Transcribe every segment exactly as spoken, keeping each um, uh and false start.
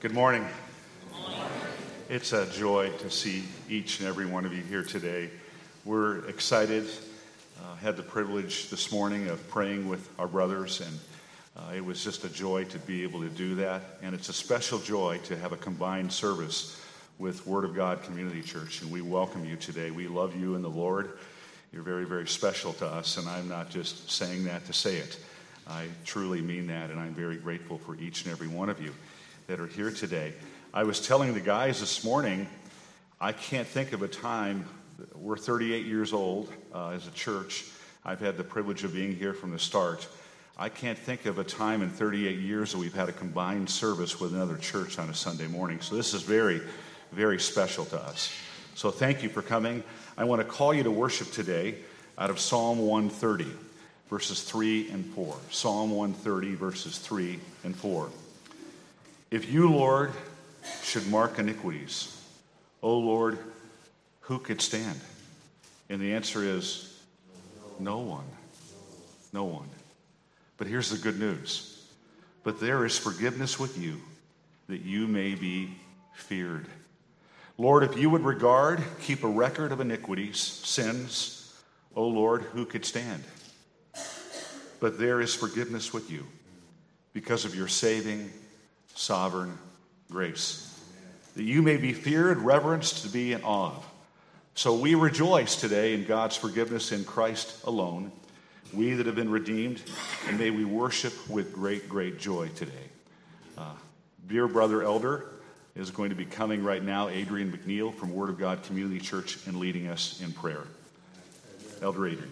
Good morning. It's a joy to see each and every one of you here today. We're excited. Uh, had the privilege this morning of praying with our brothers, and uh, it was just a joy to be able to do that. And it's a special joy to have a combined service with Word of God Community Church. And we welcome you today. We love you in the Lord. You're very, very special to us, and I'm not just saying that to say it. I truly mean that, and I'm very grateful for each and every one of you that are here today. I was telling the guys this morning, I can't think of a time. We're thirty-eight years old uh, as a church. I've had the privilege of being here from the start. I can't think of a time in thirty-eight years that we've had a combined service with another church on a Sunday morning. So this is very, very special to us. So thank you for coming. I want to call you to worship today out of Psalm one thirty, verses three and four. Psalm one thirty, verses three and four. If you, Lord, should mark iniquities, O Lord, who could stand? And the answer is no one. No one. But here's the good news. But there is forgiveness with you, that you may be feared. Lord, if you would regard, keep a record of iniquities, sins, O Lord, who could stand? But there is forgiveness with you because of your saving, sovereign grace, that you may be feared, reverenced, to be in awe of. So we rejoice today in God's forgiveness in Christ alone, we that have been redeemed, and may we worship with great, great joy today. Uh, dear brother elder is going to be coming right now, Adrian McNeil from Word of God Community Church, and leading us in prayer. Elder Adrian.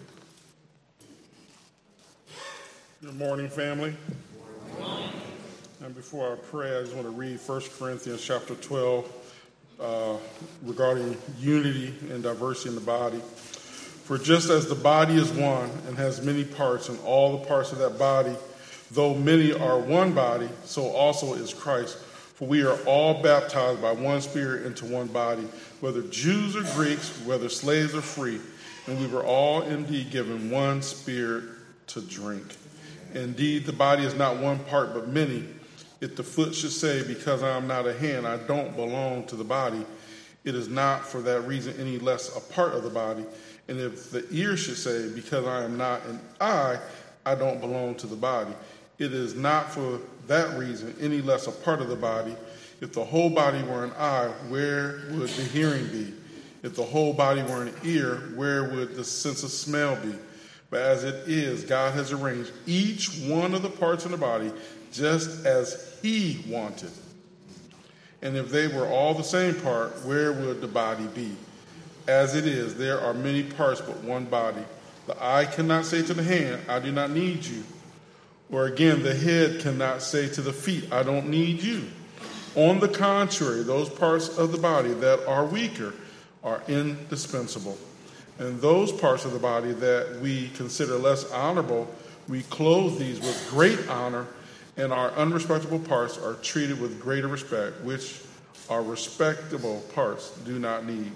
Good morning, family. Good morning. And before I pray, I just want to read First Corinthians chapter twelve uh, regarding unity and diversity in the body. For just as the body is one and has many parts, and all the parts of that body, though many are one body, so also is Christ. For we are all baptized by one Spirit into one body, whether Jews or Greeks, whether slaves or free, and we were all indeed given one Spirit to drink. Indeed, the body is not one part but many. If the foot should say, because I am not a hand, I don't belong to the body, it is not for that reason any less a part of the body. And if the ear should say, because I am not an eye, I don't belong to the body, it is not for that reason any less a part of the body. If the whole body were an eye, where would the hearing be? If the whole body were an ear, where would the sense of smell be? But as it is, God has arranged each one of the parts of the body just as he wanted. And if they were all the same part, where would the body be? As it is, there are many parts but one body. The eye cannot say to the hand, I do not need you. Or again, the head cannot say to the feet, I don't need you. On the contrary, those parts of the body that are weaker are indispensable. And those parts of the body that we consider less honorable, we clothe these with great honor, and our unrespectable parts are treated with greater respect, which our respectable parts do not need.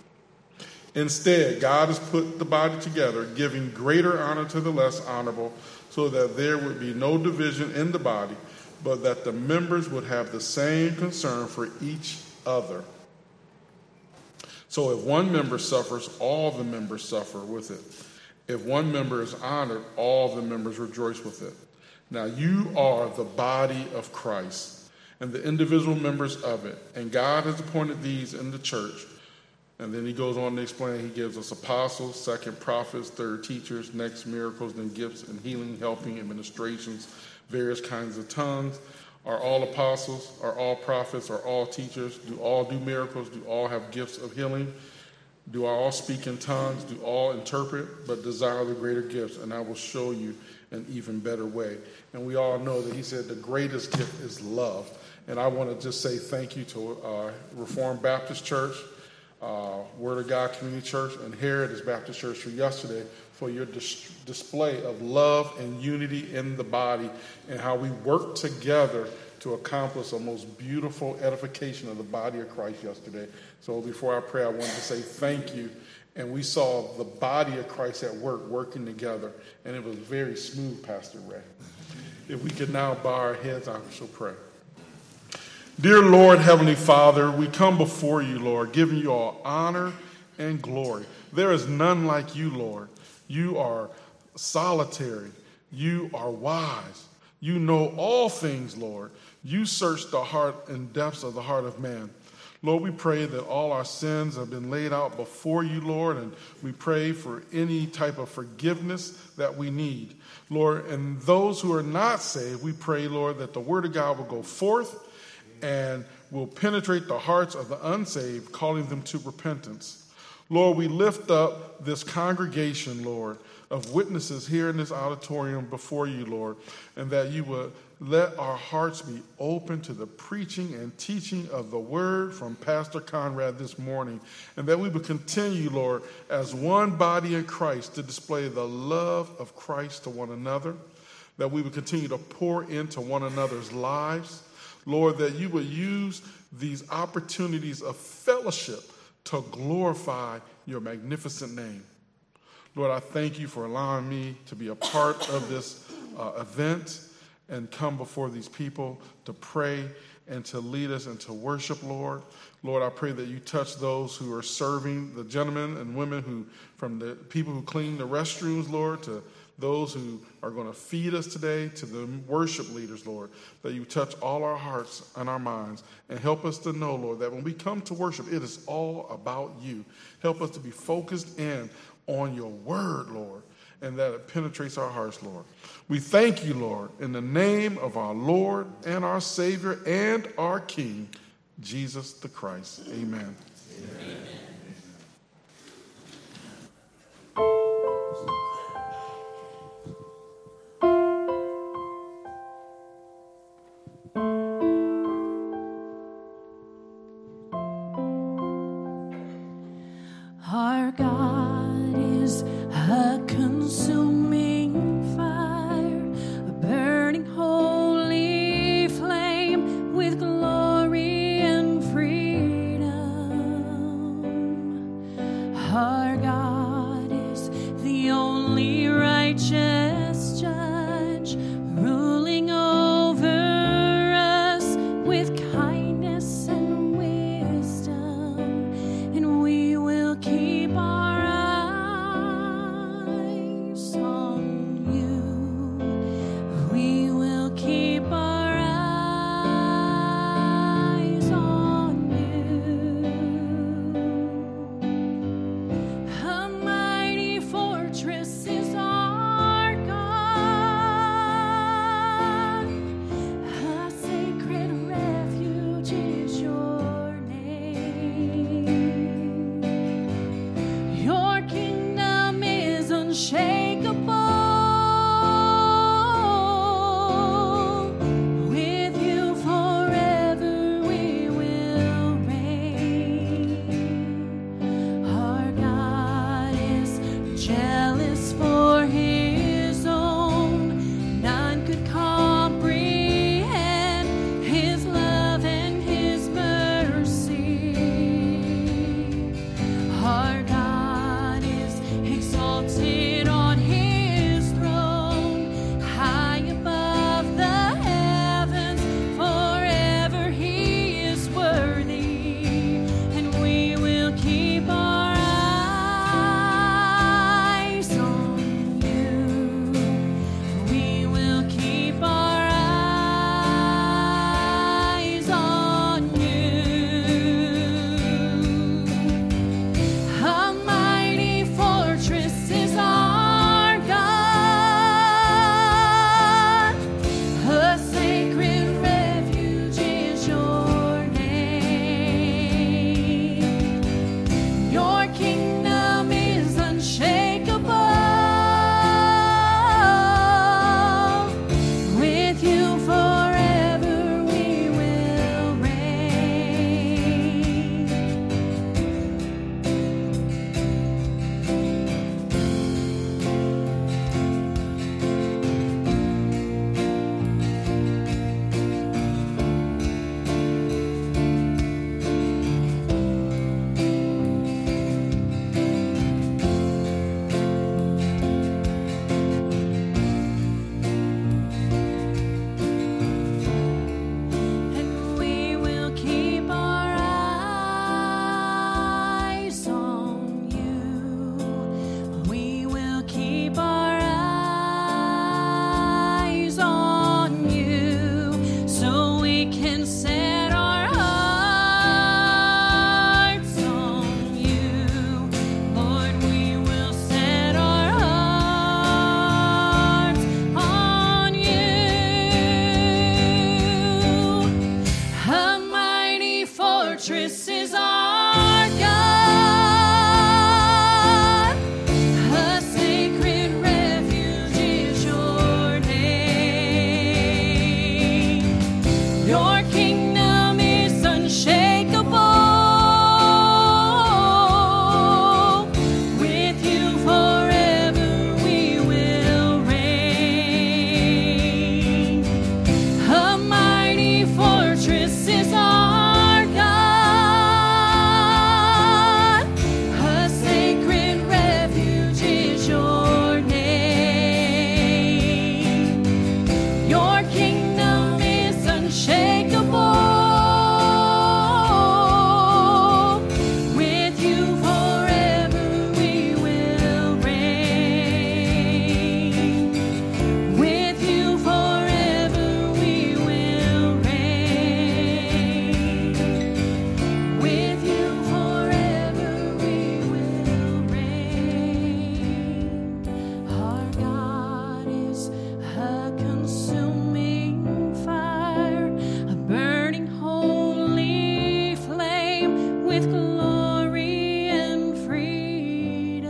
Instead, God has put the body together, giving greater honor to the less honorable, so that there would be no division in the body, but that the members would have the same concern for each other. So if one member suffers, all the members suffer with it. If one member is honored, all the members rejoice with it. Now you are the body of Christ and the individual members of it. And God has appointed these in the church. And then he goes on to explain, he gives us apostles, second prophets, third teachers, next miracles, then gifts and healing, helping, administrations, various kinds of tongues. Are all apostles? Are all prophets? Are all teachers? Do all do miracles? Do all have gifts of healing? Do all speak in tongues? Do all interpret? But desire the greater gifts, and I will show you an even better way. And we all know that he said the greatest gift is love. And I want to just say thank you to uh, Reformed Baptist Church, uh, Word of God Community Church, and Heritage Baptist Church for yesterday for your dis- display of love and unity in the body and how we work together to accomplish a most beautiful edification of the body of Christ yesterday. So before I pray, I wanted to say thank you. And we saw the body of Christ at work, working together. And it was very smooth, Pastor Ray. If we could now bow our heads, I shall pray. Dear Lord, Heavenly Father, we come before you, Lord, giving you all honor and glory. There is none like you, Lord. You are solitary. You are wise. You know all things, Lord. You search the heart and depths of the heart of man. Lord, we pray that all our sins have been laid out before you, Lord, and we pray for any type of forgiveness that we need. Lord, and those who are not saved, we pray, Lord, that the word of God will go forth and will penetrate the hearts of the unsaved, calling them to repentance. Lord, we lift up this congregation, Lord, of witnesses here in this auditorium before you, Lord, and that you would let our hearts be open to the preaching and teaching of the word from Pastor Conrad this morning, and that we would continue, Lord, as one body in Christ to display the love of Christ to one another, that we would continue to pour into one another's lives. Lord, that you would use these opportunities of fellowship to glorify your magnificent name. Lord, I thank you for allowing me to be a part of this uh, event and come before these people to pray and to lead us and to worship, Lord. Lord, I pray that you touch those who are serving, the gentlemen and women who, from the people who clean the restrooms, Lord, to those who are going to feed us today, to the worship leaders, Lord, that you touch all our hearts and our minds and help us to know, Lord, that when we come to worship, it is all about you. Help us to be focused in on your word, Lord, and that it penetrates our hearts, Lord. We thank you, Lord, in the name of our Lord and our Savior and our King, Jesus the Christ. Amen. Amen. Our God is a consuming fire, a burning holy flame with glory and freedom. Our God is the only righteous judge, ruling over us with kindness and wisdom, and we will keep our with glory and freedom.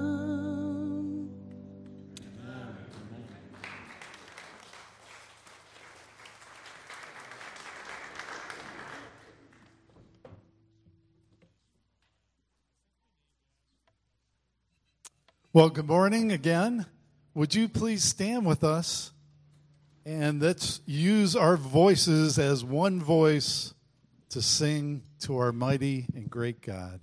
Well, good morning again. Would you please stand with us, and let's use our voices as one voice to sing to our mighty and great God.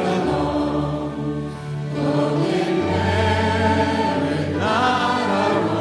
Our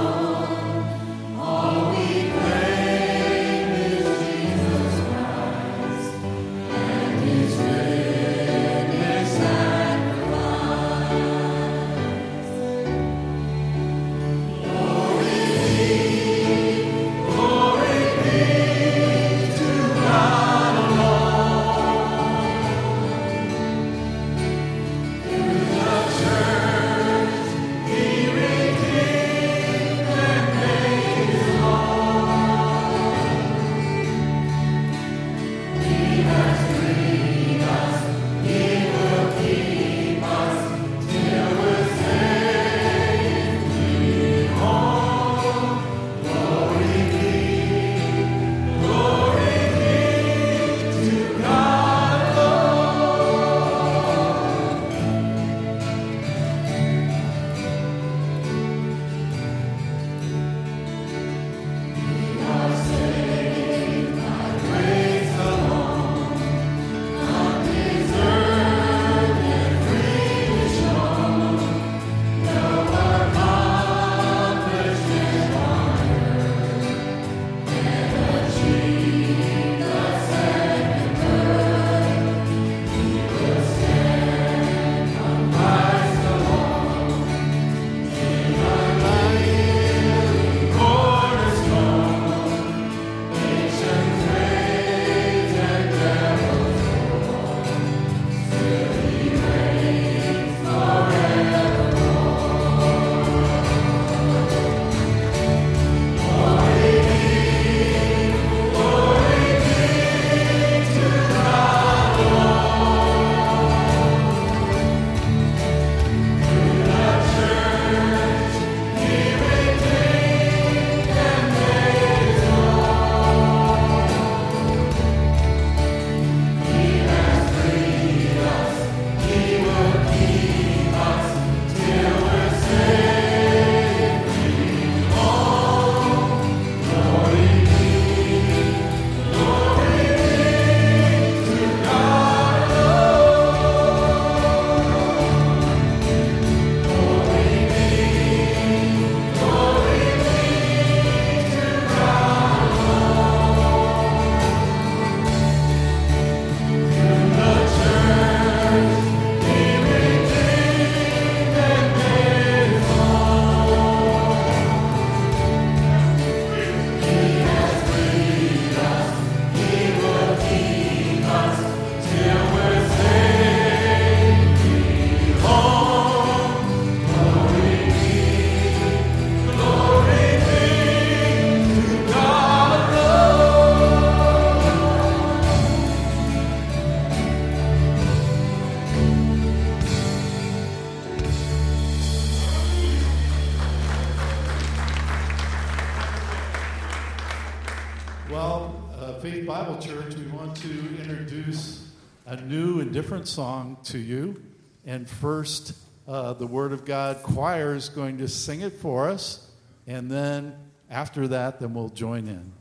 Faith Bible Church, we want to introduce a new and different song to you. And first, uh, the Word of God choir is going to sing it for us. And then after that, then we'll join in.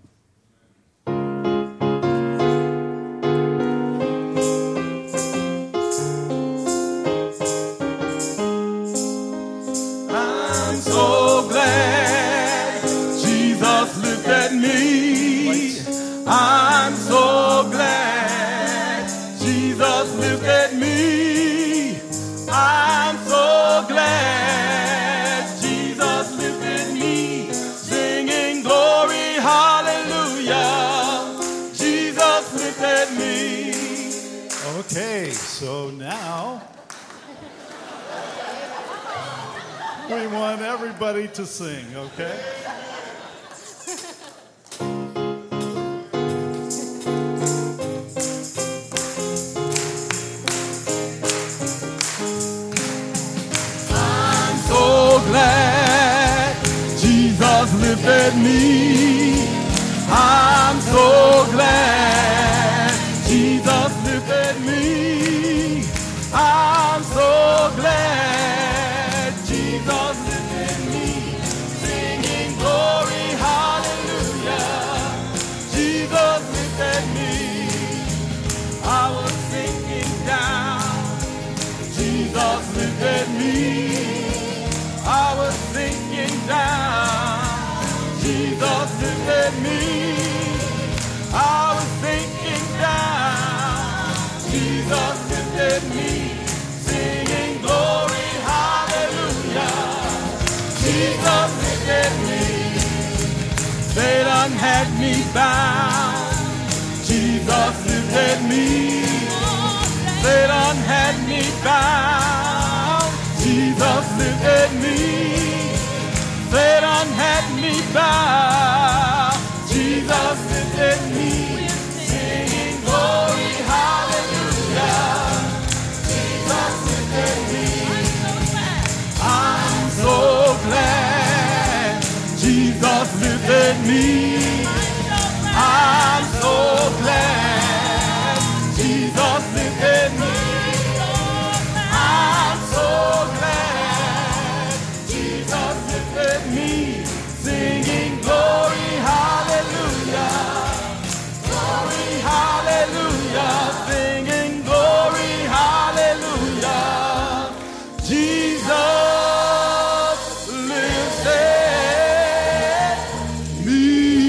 I'm so glad Jesus looked at me. I'm so glad Jesus looked at me. I'm so glad Jesus looked at me. Singing glory, hallelujah. Jesus looked at me. Okay, so now we want everybody to sing, okay? I'm so glad Jesus looked at me. I'm so glad Jesus looked at me. I'm so glad Jesus looked at me. Singing glory, hallelujah. Jesus looked at me. I was sinking down. Jesus looked at me. I was sinking down. Jesus looked at me. I was sinking down. Jesus looked at me. Singing glory, hallelujah. Jesus looked at me. They done had me bound. Jesus looked at me. They done had me bound. Jesus looked at me. They done had me bound. Jesus looked at me. Singing glory, hallelujah. Jesus looked at me. I'm so glad Jesus looked at me. I'm so glad Jesus looked at me. I'm so glad Jesus looked at me. Singing glory, hallelujah. Glory, hallelujah. Singing glory, hallelujah. Jesus lives at me.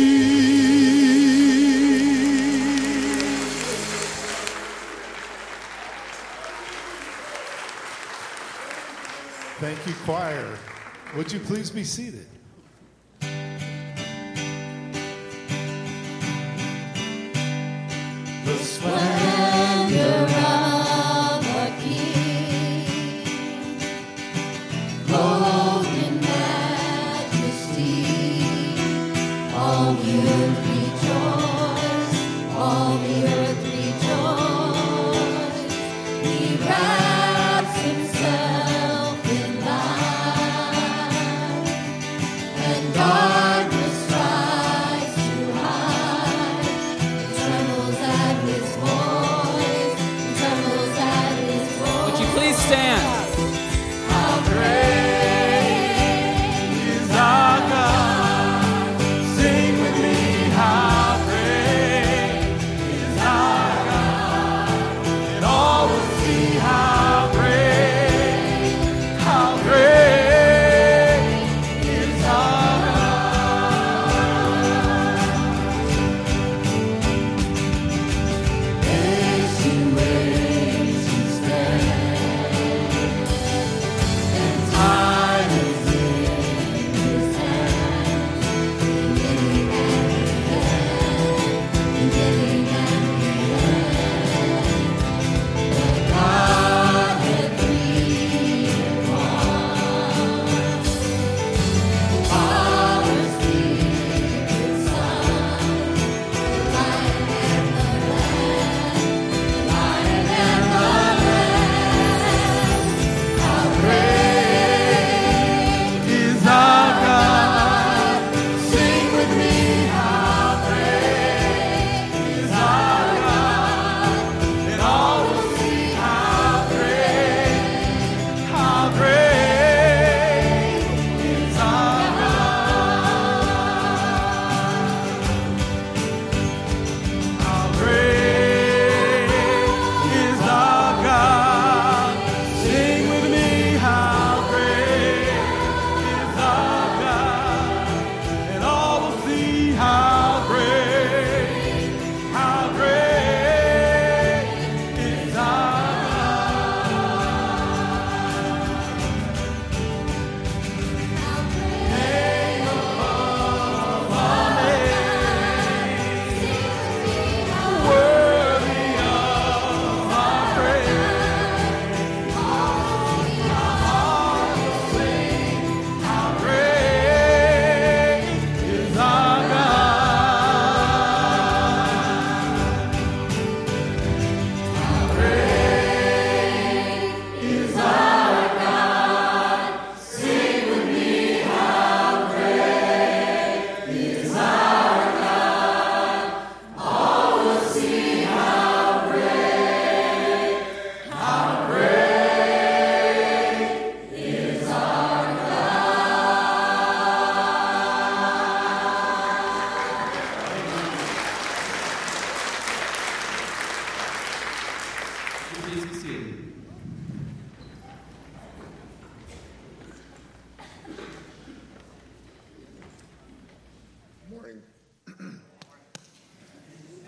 Thank you, choir. Would you please be seated? The splendor of a king, clothed in majesty. All the earth rejoice, all the earth rejoice. He wraps himself in light, and darkness tries to hide. It trembles at his voice.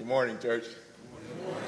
Good morning, church. Good morning.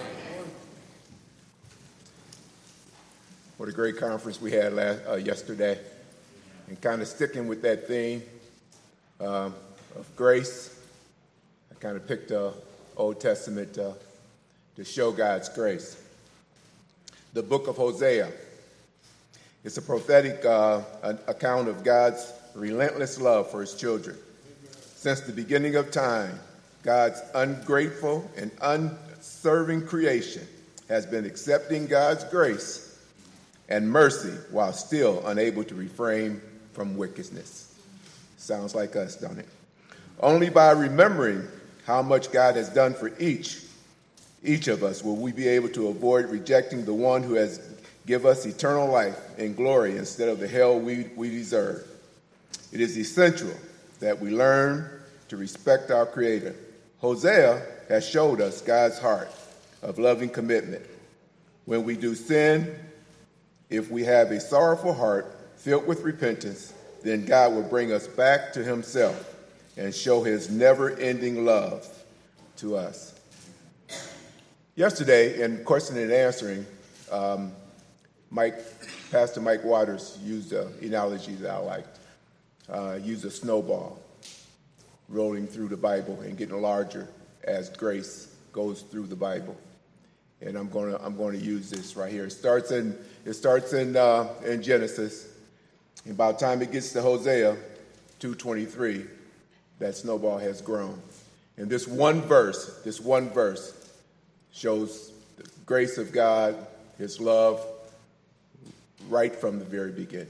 What a great conference we had last uh, yesterday. And kind of sticking with that theme um, of grace, I kind of picked the Old Testament uh, to show God's grace. The book of Hosea. It's a prophetic uh, account of God's relentless love for his children. Since the beginning of time, God's ungrateful and unserving creation has been accepting God's grace and mercy while still unable to refrain from wickedness. Sounds like us, don't it? Only by remembering how much God has done for each, each of us will we be able to avoid rejecting the one who has given us eternal life and glory instead of the hell we, we deserve. It is essential that we learn to respect our Creator. Hosea has showed us God's heart of loving commitment. When we do sin, if we have a sorrowful heart filled with repentance, then God will bring us back to himself and show his never-ending love to us. Yesterday, in question and answering, um, Mike, Pastor Mike Waters used an analogy that I liked. Uh, used a snowball rolling through the Bible and getting larger as grace goes through the Bible. And I'm going to I'm going to use this right here. It starts in it starts in uh, in Genesis. And by the time it gets to Hosea two twenty-three, that snowball has grown. And this one verse, this one verse shows the grace of God, his love, right from the very beginning.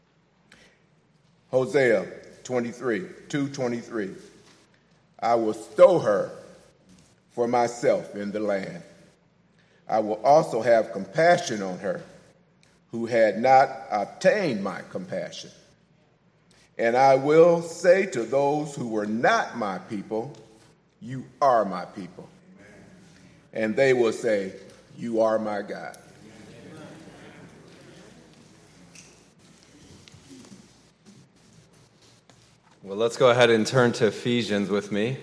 Hosea twenty-three, two twenty-three. I will stow her for myself in the land. I will also have compassion on her who had not obtained my compassion. And I will say to those who were not my people, you are my people. And they will say, you are my God. Well, let's go ahead and turn to Ephesians with me.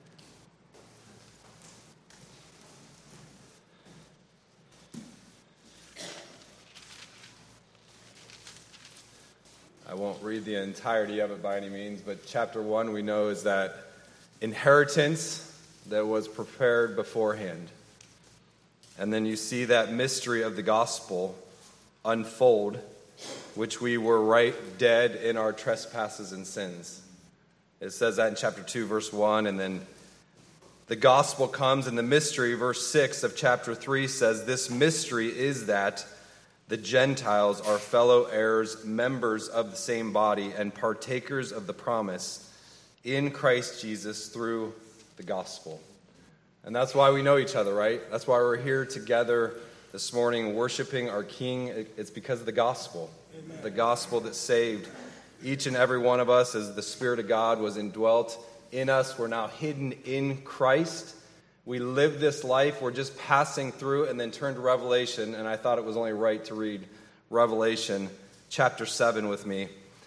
I won't read the entirety of it by any means, but chapter one we know is that inheritance that was prepared beforehand. And then you see that mystery of the gospel unfold, which we were right dead in our trespasses and sins. It says that in chapter two, verse one, and then the gospel comes, and the mystery, verse six of chapter three says, this mystery is that the Gentiles are fellow heirs, members of the same body, and partakers of the promise in Christ Jesus through the gospel. And that's why we know each other, right? That's why we're here together this morning worshiping our King. It's because of the gospel. Amen. The gospel that saved each and every one of us as the Spirit of God was indwelt in us. We're now hidden in Christ. We live this life. We're just passing through and then turn to Revelation. And I thought it was only right to read Revelation chapter seven with me.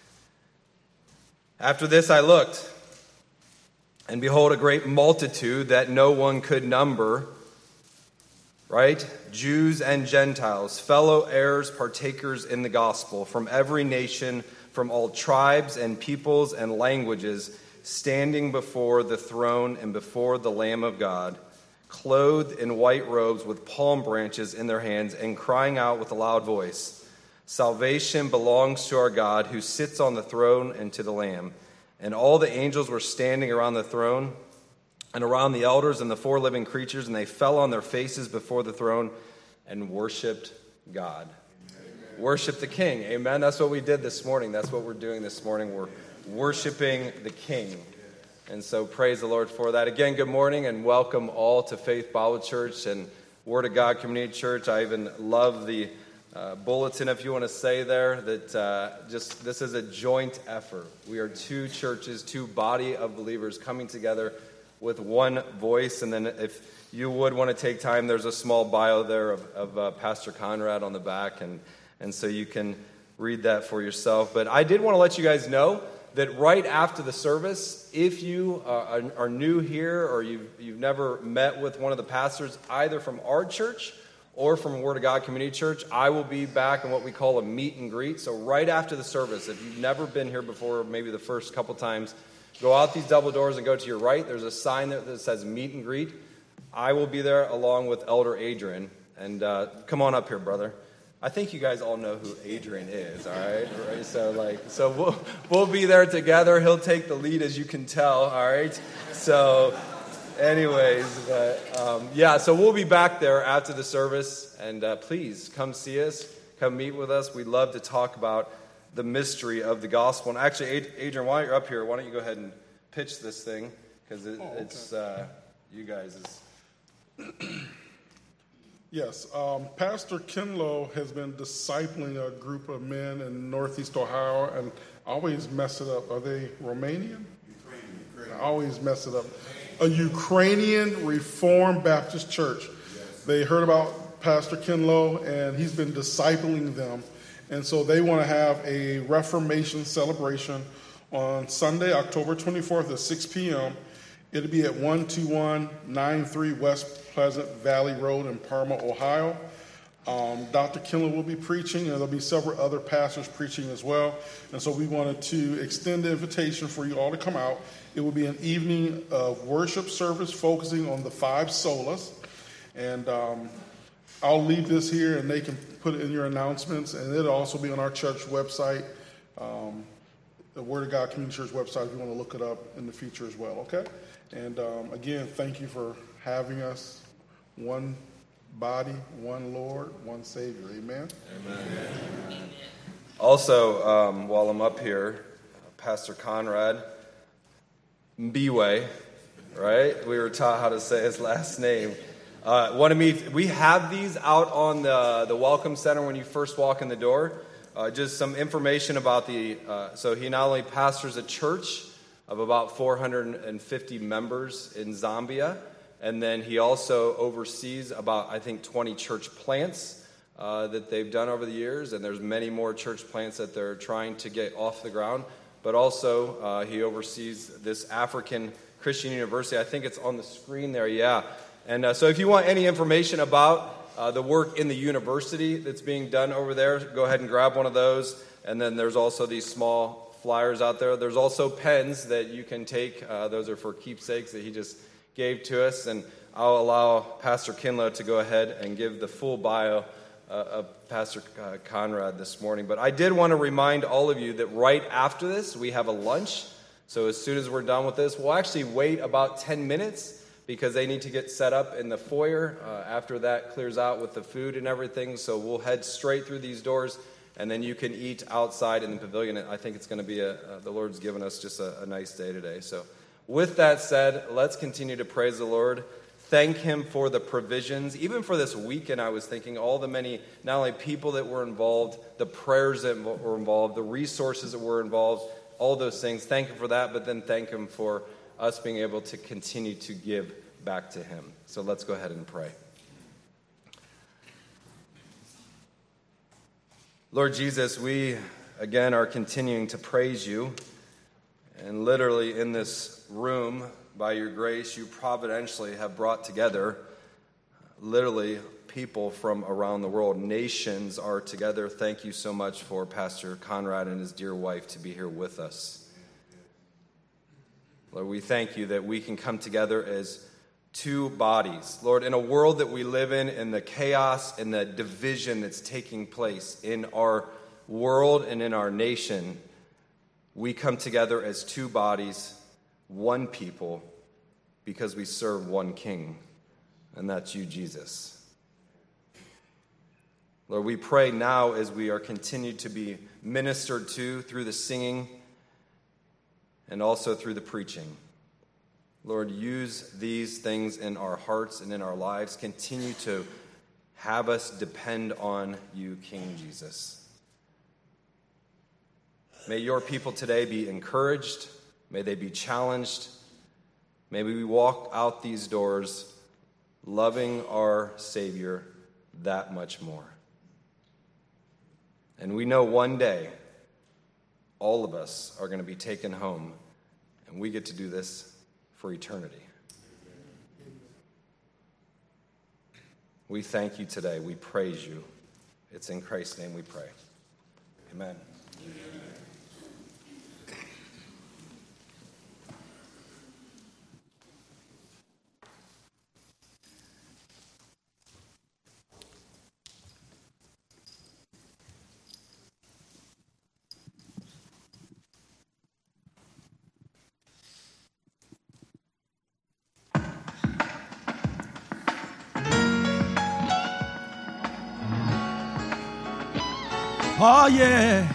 After this I looked, and behold, a great multitude that no one could number, right? Jews and Gentiles, fellow heirs, partakers in the gospel, from every nation, from all tribes and peoples and languages, standing before the throne and before the Lamb of God, clothed in white robes with palm branches in their hands, and crying out with a loud voice, salvation belongs to our God who sits on the throne and to the Lamb. And all the angels were standing around the throne and around the elders and the four living creatures, and they fell on their faces before the throne and worshiped God. Amen. Worship the King. Amen. That's what we did this morning. That's what we're doing this morning. We're worshiping the King. And so praise the Lord for that. Again, good morning and welcome all to Faith Bible Church and Word of God Community Church. I even love the uh, bulletin, if you want to say there, that uh, just this is a joint effort. We are two churches, two body of believers coming together with one voice. And then if you would want to take time, there's a small bio there of, of uh, Pastor Conrad on the back, and, and so you can read that for yourself. But I did want to let you guys know that right after the service, if you uh, are, are new here or you've, you've never met with one of the pastors, either from our church or from Word of God Community Church, I will be back in what we call a meet and greet. So right after the service, if you've never been here before, maybe the first couple times, go out these double doors and go to your right. There's a sign there that says meet and greet. I will be there along with Elder Adrian. And uh, come on up here, brother. I think you guys all know who Adrian is, all right? right? So, like, so we'll we'll be there together. He'll take the lead, as you can tell, all right? So, anyways, but, um, yeah. So we'll be back there after the service, and uh, please come see us, come meet with us. We'd love to talk about the mystery of the gospel. And actually, Adrian, while you're up here, why don't you go ahead and pitch this thing, because it, oh, okay. it's uh, you guys is. Yes, um, Pastor Kinlow has been discipling a group of men in Northeast Ohio, and I always mess it up. Are they Romanian? Ukrainian. I always mess it up. A Ukrainian Reformed Baptist Church. Yes. They heard about Pastor Kinlow, and he's been discipling them. And so they want to have a Reformation celebration on Sunday, October twenty-fourth at six p.m. It'll be at one two one nine three West Pleasant Valley Road in Parma, Ohio. Um, Doctor Kinlow will be preaching, and there'll be several other pastors preaching as well. And so we wanted to extend the invitation for you all to come out. It will be an evening of worship service focusing on the five solas. And um, I'll leave this here, and they can put it in your announcements. And it'll also be on our church website, um, the Word of God Community Church website, if you want to look it up in the future as well, okay? And um, again, thank you for having us. One body, one Lord, one Savior. Amen? Amen. Amen. Also, um, while I'm up here, Pastor Conrad Mbiwe, right? We were taught how to say his last name. Uh, want to meet? We have these out on the, the Welcome Center when you first walk in the door. Uh, just some information about the, uh, so he not only pastors a church of about four hundred fifty members in Zambia, and then he also oversees about, I think, twenty church plants uh, that they've done over the years, and there's many more church plants that they're trying to get off the ground. But also, uh, he oversees this African Christian University. I think it's on the screen there, yeah. And uh, so if you want any information about uh, the work in the university that's being done over there, go ahead and grab one of those. And then there's also these small flyers out there. There's also pens that you can take. Uh, those are for keepsakes that he just gave to us. And I'll allow Pastor Kinlow to go ahead and give the full bio uh, of Pastor uh, Conrad this morning. But I did want to remind all of you that right after this, we have a lunch. So as soon as we're done with this, we'll actually wait about ten minutes because they need to get set up in the foyer uh, after that clears out with the food and everything. So we'll head straight through these doors, and then you can eat outside in the pavilion. I think it's going to be a, uh, the Lord's given us just a, a nice day today. So with that said, let's continue to praise the Lord. Thank him for the provisions. Even for this weekend, I was thinking all the many, not only people that were involved, the prayers that were involved, the resources that were involved, all those things. Thank him for that, but then thank him for us being able to continue to give back to him. So let's go ahead and pray. Lord Jesus, we again are continuing to praise you. And literally in this room, by your grace, you providentially have brought together literally people from around the world. Nations are together. Thank you so much for Pastor Conrad and his dear wife to be here with us. Lord, we thank you that we can come together as two bodies. Lord, in a world that we live in, in the chaos and the division that's taking place in our world and in our nation, we come together as two bodies, one people, because we serve one King, and that's you, Jesus. Lord, we pray now as we are continued to be ministered to through the singing and also through the preaching. Lord, use these things in our hearts and in our lives. Continue to have us depend on you, King Jesus. May your people today be encouraged. May they be challenged. May we walk out these doors loving our Savior that much more. And we know one day all of us are going to be taken home, and we get to do this for eternity. We thank you today. We praise you. It's in Christ's name we pray. Amen. Oh, yeah.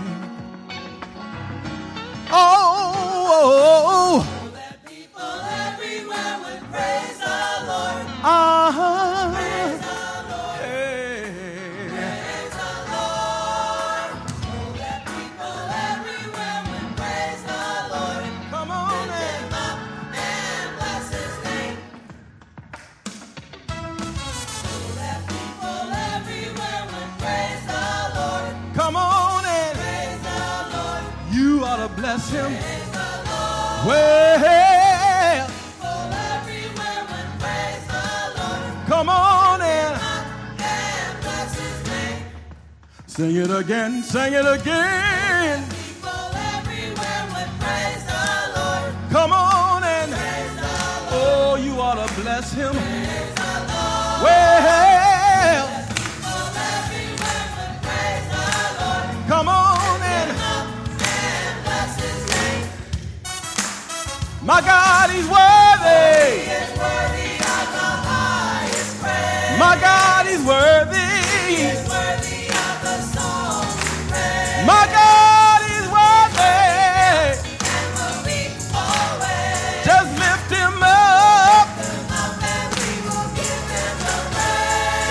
Oh, oh, oh. That people everywhere would praise the Lord. Uh-huh. Praise the Lord. Hey. Praise the Lord. Oh, that people everywhere would praise the Lord. Come on Lift in. him up and bless his name. Oh, that people everywhere would praise the Lord. Come on in. Praise the Lord. You ought to bless him. Praise the Lord. Well, People everywhere would praise the Lord. come on in. And bless his name. Sing it again. Sing it again. People everywhere would praise the Lord. Come on in. Praise the Lord. Oh, you ought to bless him. Praise the Lord. Well, People everywhere would praise the Lord. come on in. Up and bless his name. My God, he's worthy. He is worthy of the highest praise. My God, he's worthy. He is worthy of the song we praise. My God, he's worthy. And will be always. Just lift him up. Lift him up and we will give him the praise.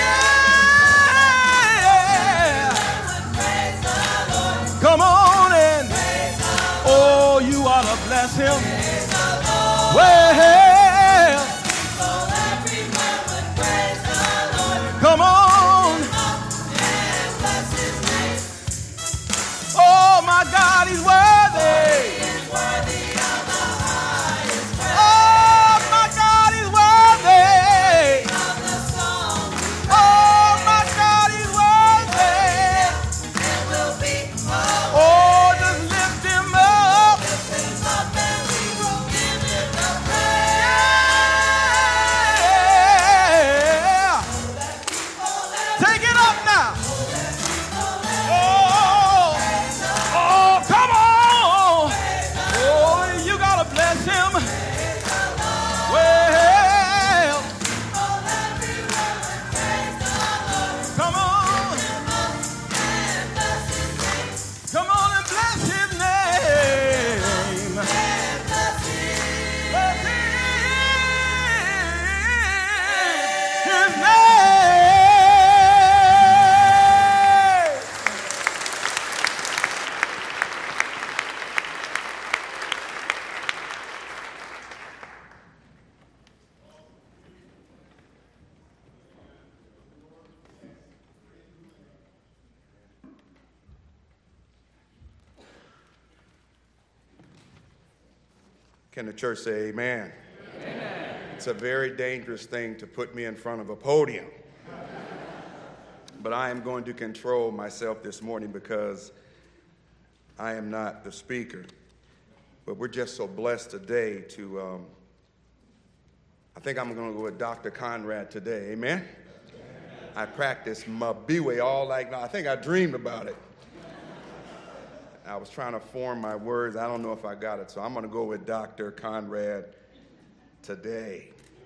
Yeah. Would praise the Lord. Come on in. Praise the Lord. Oh, you ought to bless him. Praise the Lord. Well, People everywhere would praise the Lord. come on. And bless his name. Oh, my God, he's worthy. He is worthy of the highest praise. Oh, my God, he's worthy. Of the song we Oh, my God, he's worthy. and will be always. Oh, just lift him up. Lift him up and we will give him the praise. Yeah. Take it up now. Oh, oh, come on. Oh, you gotta bless him. Well, come on. Come on and bless his name. Bless his name. Can the church say amen? Amen. It's a very dangerous thing to put me in front of a podium. But I am going to control myself this morning because I am not the speaker. But we're just so blessed today to, um, I think I'm going to go with Doctor Conrad today. Amen? Amen. I practiced my B-way all night long. I think I dreamed about it. I was trying to form my words. I don't know if I got it, so I'm going to go with Doctor Conrad today.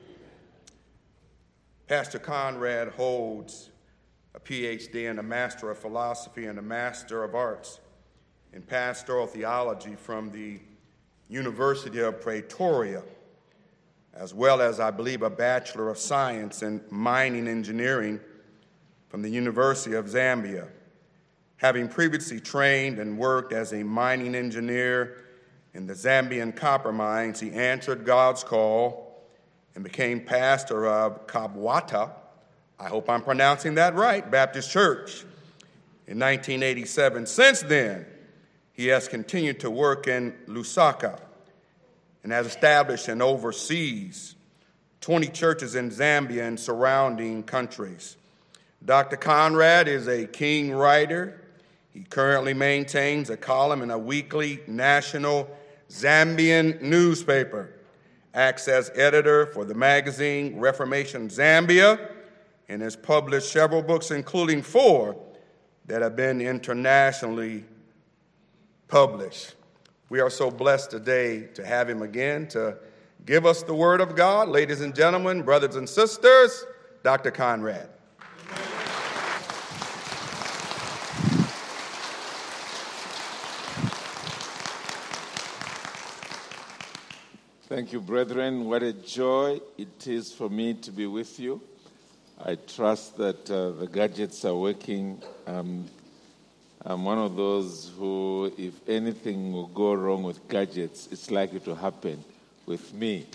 Pastor Conrad holds a P H D and a Master of Philosophy and a Master of Arts in Pastoral Theology from the University of Pretoria, as well as, I believe, a Bachelor of Science in Mining Engineering from the University of Zambia. Having previously trained and worked as a mining engineer in the Zambian copper mines, he answered God's call and became pastor of Kabwata, I hope I'm pronouncing that right, Baptist Church in nineteen eighty-seven. Since then, He has continued to work in Lusaka and has established and oversees twenty churches in Zambia and surrounding countries. Doctor Conrad is a keen writer. He currently maintains a column in a weekly national Zambian newspaper, acts as editor for the magazine Reformation Zambia, and has published several books, including four that have been internationally published. We are so blessed today to have him again to give us the Word of God. Ladies and gentlemen, brothers and sisters, Doctor Conrad. Thank you, brethren. What a joy it is for me to be with you. I trust that uh, the gadgets are working. Um, I'm one of those who, if anything will go wrong with gadgets, it's likely to happen with me.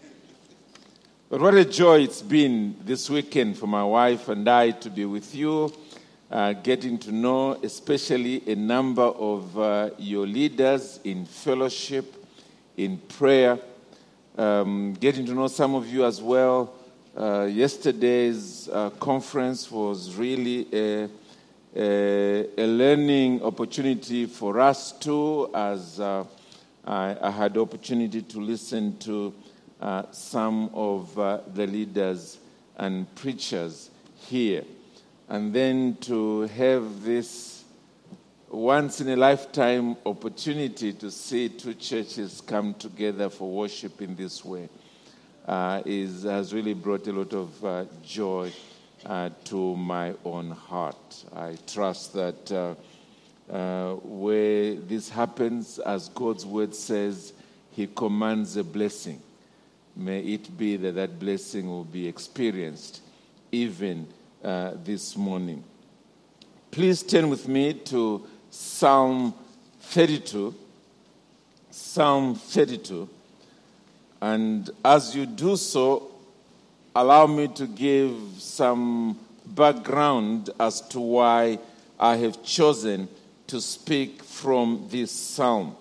But what a joy it's been this weekend for my wife and I to be with you, uh, getting to know especially a number of uh, your leaders in fellowship, in prayer, um, getting to know some of you as well. Uh, yesterday's uh, conference was really a, a, a learning opportunity for us too, as uh, I, I had the opportunity to listen to uh, some of uh, the leaders and preachers here. And then to have this once-in-a-lifetime opportunity to see two churches come together for worship in this way. Uh, is, has really brought a lot of uh, joy uh, to my own heart. I trust that uh, uh, where this happens, as God's word says, He commands a blessing. May it be that that blessing will be experienced even uh, this morning. Please turn with me to Psalm thirty-two. Psalm thirty-two. And as you do so, allow me to give some background as to why I have chosen to speak from this psalm.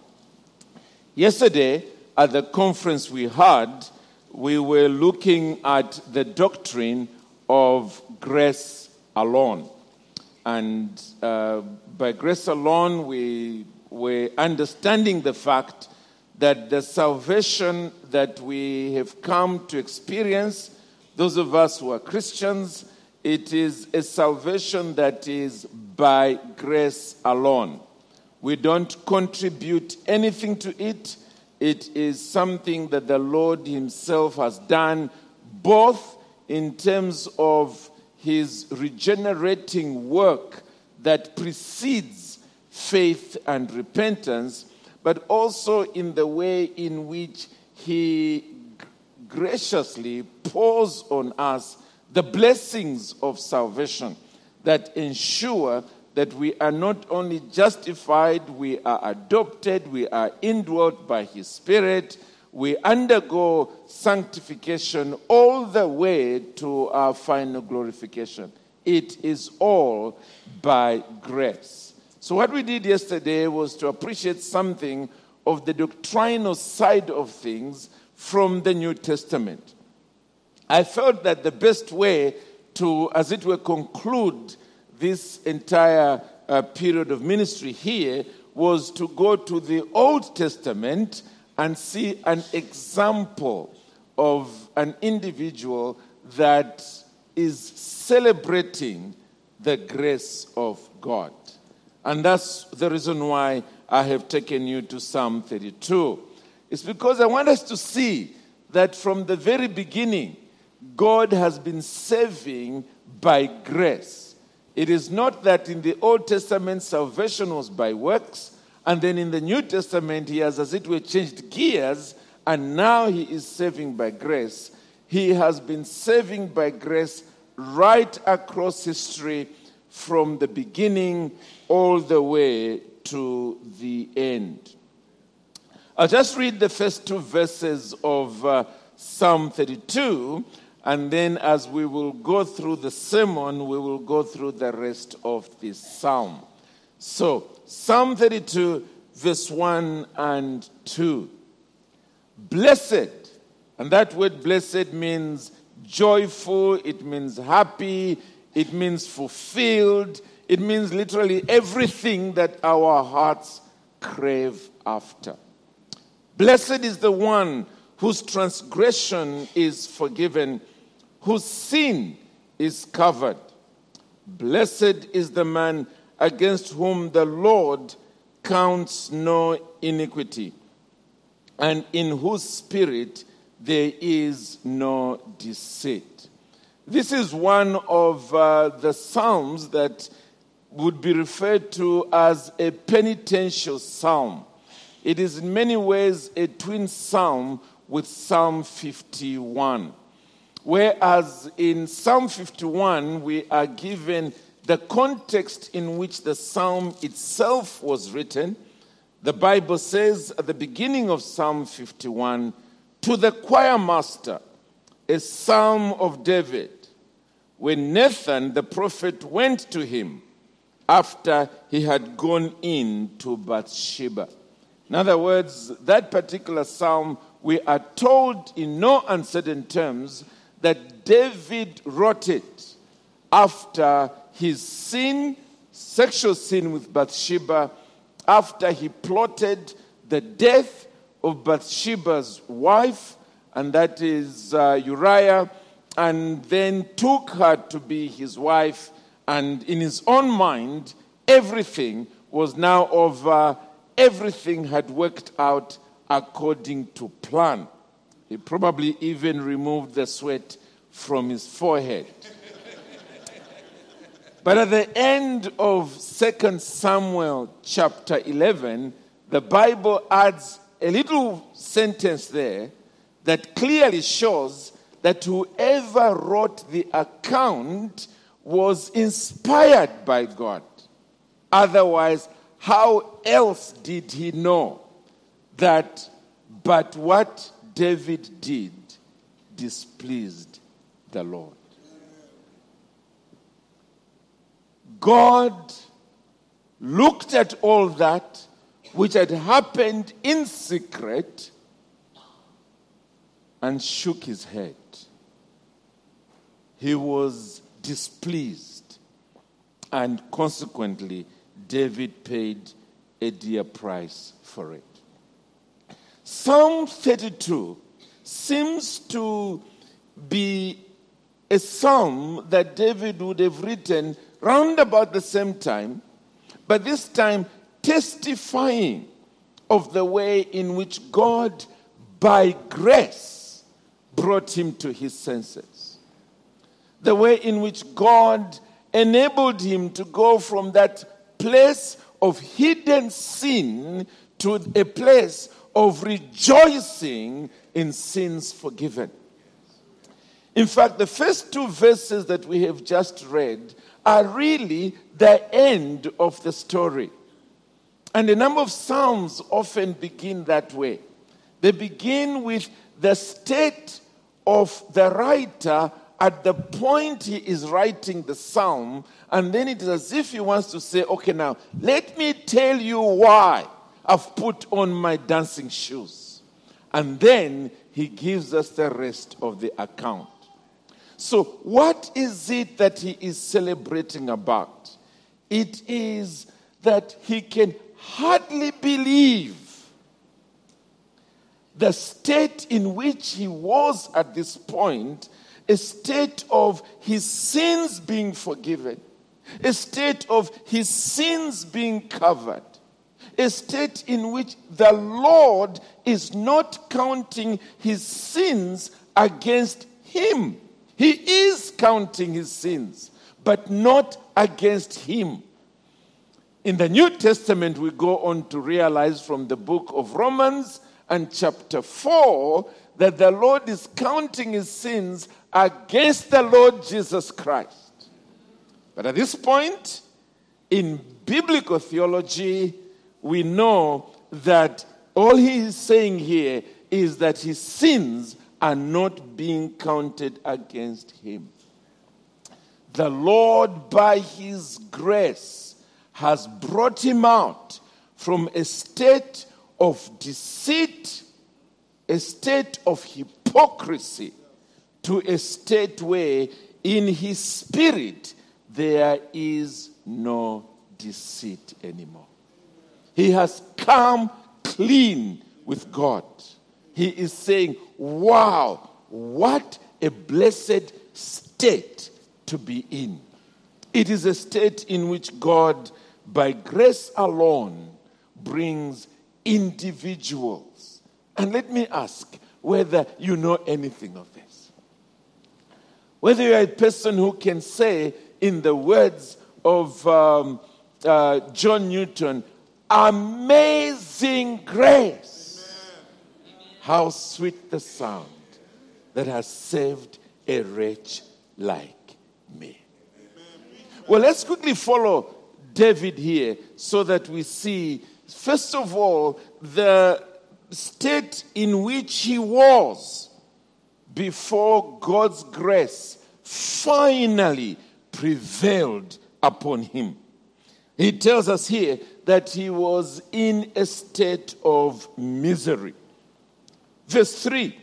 Yesterday, at the conference we had, we were looking at the doctrine of grace alone. And uh, by grace alone, we were understanding the fact that the salvation that we have come to experience, those of us who are Christians, it is a salvation that is by grace alone. We don't contribute anything to it. It is something that the Lord Himself has done, both in terms of His regenerating work that precedes faith and repentance, but also in the way in which He graciously pours on us the blessings of salvation that ensure that we are not only justified, we are adopted, we are indwelt by His Spirit, we undergo sanctification all the way to our final glorification. It is all by grace. So what we did yesterday was to appreciate something of the doctrinal side of things from the New Testament. I felt that the best way to, as it were, conclude this entire uh, period of ministry here was to go to the Old Testament and see an example of an individual that is celebrating the grace of God. And that's the reason why I have taken you to Psalm thirty-two. It's because I want us to see that from the very beginning, God has been saving by grace. It is not that in the Old Testament salvation was by works, and then in the New Testament he has, as it were, changed gears, and now he is saving by grace. He has been saving by grace right across history, from the beginning all the way to the end. I'll just read the first two verses of uh, Psalm thirty-two, and then as we will go through the sermon, we will go through the rest of this psalm. So, Psalm thirty-two, verse one and two. Blessed, and that word blessed means joyful, it means happy, it means fulfilled, it means literally everything that our hearts crave after. Blessed is the one whose transgression is forgiven, whose sin is covered. Blessed is the man against whom the Lord counts no iniquity, and in whose spirit there is no deceit. This is one of uh, the psalms that would be referred to as a penitential psalm. It is in many ways a twin psalm with Psalm fifty-one. Whereas in Psalm fifty-one, we are given the context in which the psalm itself was written. The Bible says at the beginning of Psalm fifty-one, to the choir master, a psalm of David, when Nathan the prophet went to him after he had gone in to Bathsheba. In other words, that particular psalm, we are told in no uncertain terms that David wrote it after his sin, sexual sin with Bathsheba, after he plotted the death of Bathsheba's wife, and that is uh, Uriah, and then took her to be his wife, and in his own mind, everything was now over. Everything had worked out according to plan. He probably even removed the sweat from his forehead. But at the end of Second Samuel chapter eleven, the Bible adds a little sentence there that clearly shows that whoever wrote the account was inspired by God. Otherwise, how else did he know that but what David did displeased the Lord? God looked at all that which had happened in secret and shook his head. He was displeased, and consequently, David paid a dear price for it. Psalm thirty-two seems to be a psalm that David would have written round about the same time, but this time testifying of the way in which God, by grace, brought him to his senses. The way in which God enabled him to go from that place of hidden sin to a place of rejoicing in sins forgiven. In fact, the first two verses that we have just read are really the end of the story. And a number of psalms often begin that way. They begin with the state of the writer at the point he is writing the psalm, and then it is as if he wants to say, okay, now, let me tell you why I've put on my dancing shoes. And then he gives us the rest of the account. So what is it that he is celebrating about? It is that he can hardly believe the state in which he was at this point, a state of his sins being forgiven, a state of his sins being covered, a state in which the Lord is not counting his sins against him. He is counting his sins, but not against him. In the New Testament, we go on to realize from the book of Romans and chapter four that the Lord is counting his sins against the Lord Jesus Christ. But at this point, in biblical theology, we know that all he is saying here is that his sins are not being counted against him. The Lord, by his grace, has brought him out from a state of deceit, a state of hypocrisy, to a state where in his spirit there is no deceit anymore. He has come clean with God. He is saying, wow, what a blessed state to be in. It is a state in which God, by grace alone, brings individuals. And let me ask whether you know anything of this. Whether you are a person who can say, in the words of um, uh, John Newton, amazing grace. Amen. How sweet the sound that has saved a wretch like me. Amen. Well, let's quickly follow David here so that we see, first of all, the state in which he was before God's grace finally prevailed upon him. He tells us here that he was in a state of misery. Verse three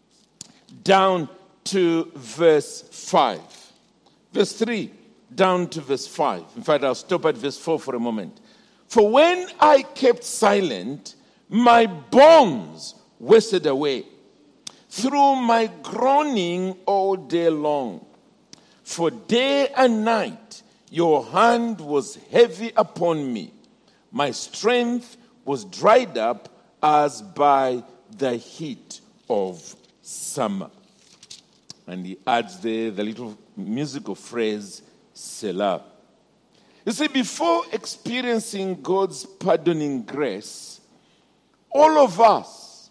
down to verse five. Verse three down to verse five. In fact, I'll stop at verse four for a moment. For when I kept silent, my bones wasted away through my groaning all day long. For day and night your hand was heavy upon me. My strength was dried up as by the heat of summer. And he adds there the little musical phrase, Selah. You see, before experiencing God's pardoning grace, all of us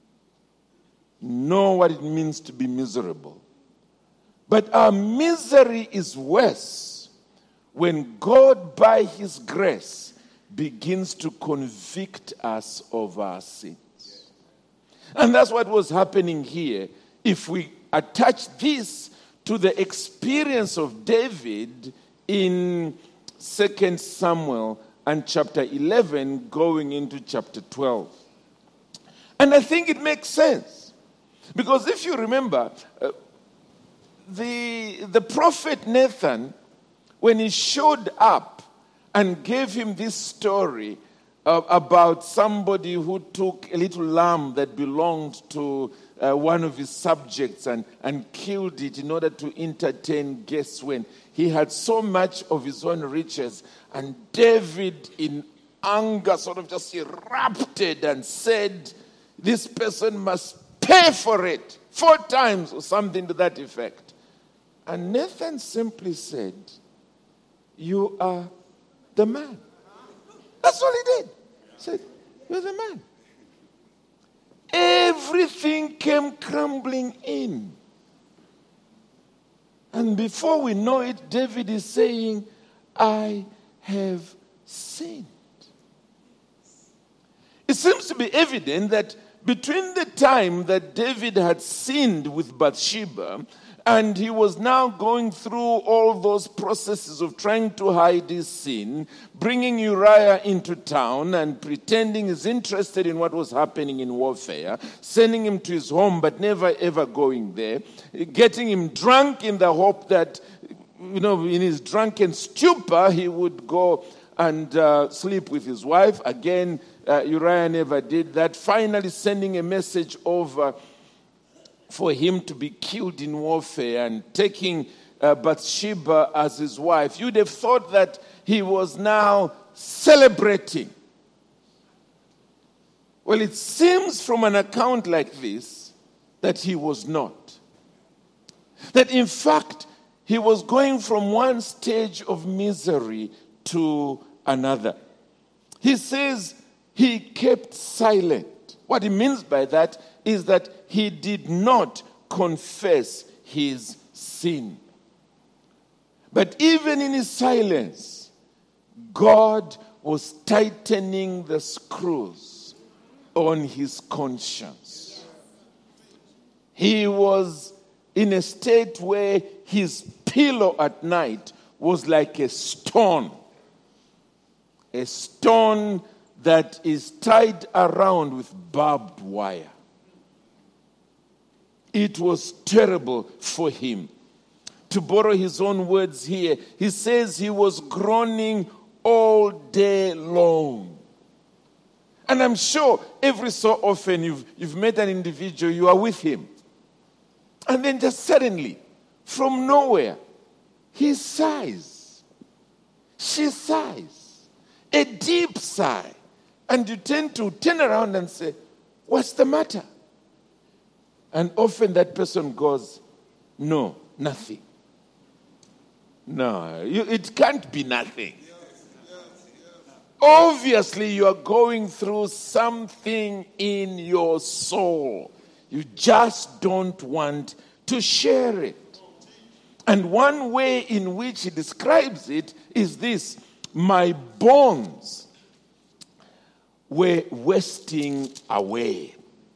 know what it means to be miserable. But our misery is worse when God, by his grace, begins to convict us of our sins. And that's what was happening here. If we attach this to the experience of David in Second Samuel and chapter eleven going into chapter twelve. And I think it makes sense. Because if you remember, uh, the, the prophet Nathan, when he showed up and gave him this story uh, about somebody who took a little lamb that belonged to uh, one of his subjects and, and killed it in order to entertain guests when he had so much of his own riches. And David, in anger, sort of just erupted and said, this person must pay for it four times or something to that effect. And Nathan simply said, you are the man. That's all he did. He said, you're the man. Everything came crumbling in. And before we know it, David is saying, I have sinned. It seems to be evident that between the time that David had sinned with Bathsheba and he was now going through all those processes of trying to hide his sin, bringing Uriah into town and pretending he's interested in what was happening in warfare, sending him to his home but never ever going there, getting him drunk in the hope that, you know, in his drunken stupor he would go and uh, sleep with his wife. Again, uh, Uriah never did that. Finally sending a message over for him to be killed in warfare and taking uh, Bathsheba as his wife. You'd have thought that he was now celebrating. Well, it seems from an account like this that he was not. That in fact, he was going from one stage of misery to another. He says he kept silent. What he means by that is that he did not confess his sin. But even in his silence, God was tightening the screws on his conscience. He was in a state where his pillow at night was like a stone. A stone that is tied around with barbed wire. It was terrible for him. To borrow his own words here, he says he was groaning all day long. And I'm sure every so often you've, you've met an individual, you are with him. And then just suddenly, from nowhere, he sighs. She sighs. A deep sigh. And you tend to turn around and say, what's the matter? And often that person goes, no, nothing. No, you, it can't be nothing. Obviously, you are going through something in your soul. You just don't want to share it. And one way in which he describes it is this: my bones were wasting away.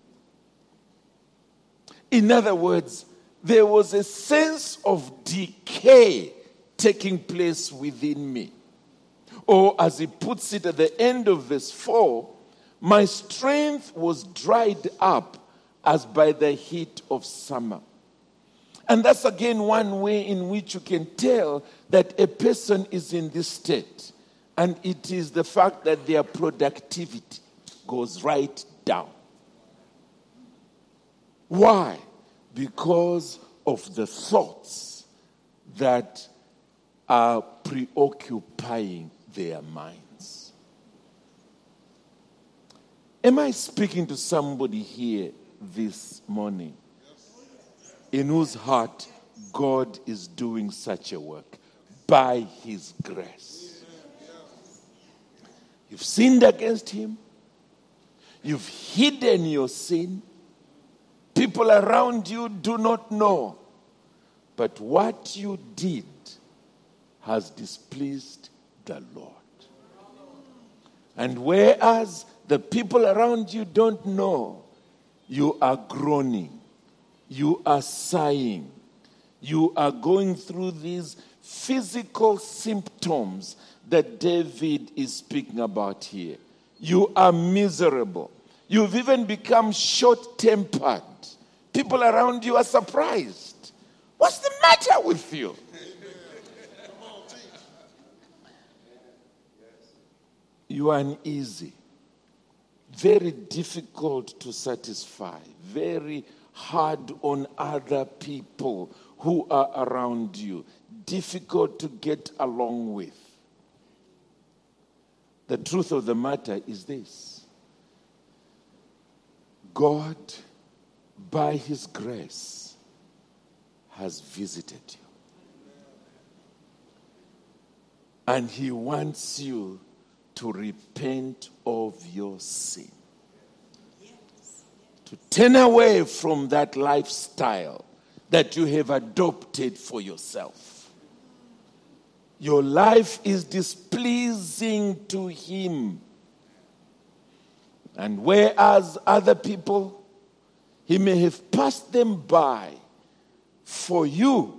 In other words, there was a sense of decay taking place within me. Or as he puts it at the end of verse four, my strength was dried up as by the heat of summer. And that's again one way in which you can tell that a person is in this state. And it is the fact that their productivity goes right down. Why? Because of the thoughts that are preoccupying their minds. Am I speaking to somebody here this morning in whose heart God is doing such a work by his grace? You've sinned against him. You've hidden your sin. People around you do not know. But what you did has displeased the Lord. And whereas the people around you don't know, you are groaning, you are sighing, you are going through these physical symptoms that David is speaking about here. You are miserable. You've even become short-tempered. People around you are surprised. What's the matter with you? You are uneasy, very difficult to satisfy, very hard on other people who are around you, difficult to get along with. The truth of the matter is this: God, by his grace, has visited you. And he wants you to repent of your sin. Yes. To turn away from that lifestyle that you have adopted for yourself. Your life is displeasing to him. And whereas other people, he may have passed them by, for you,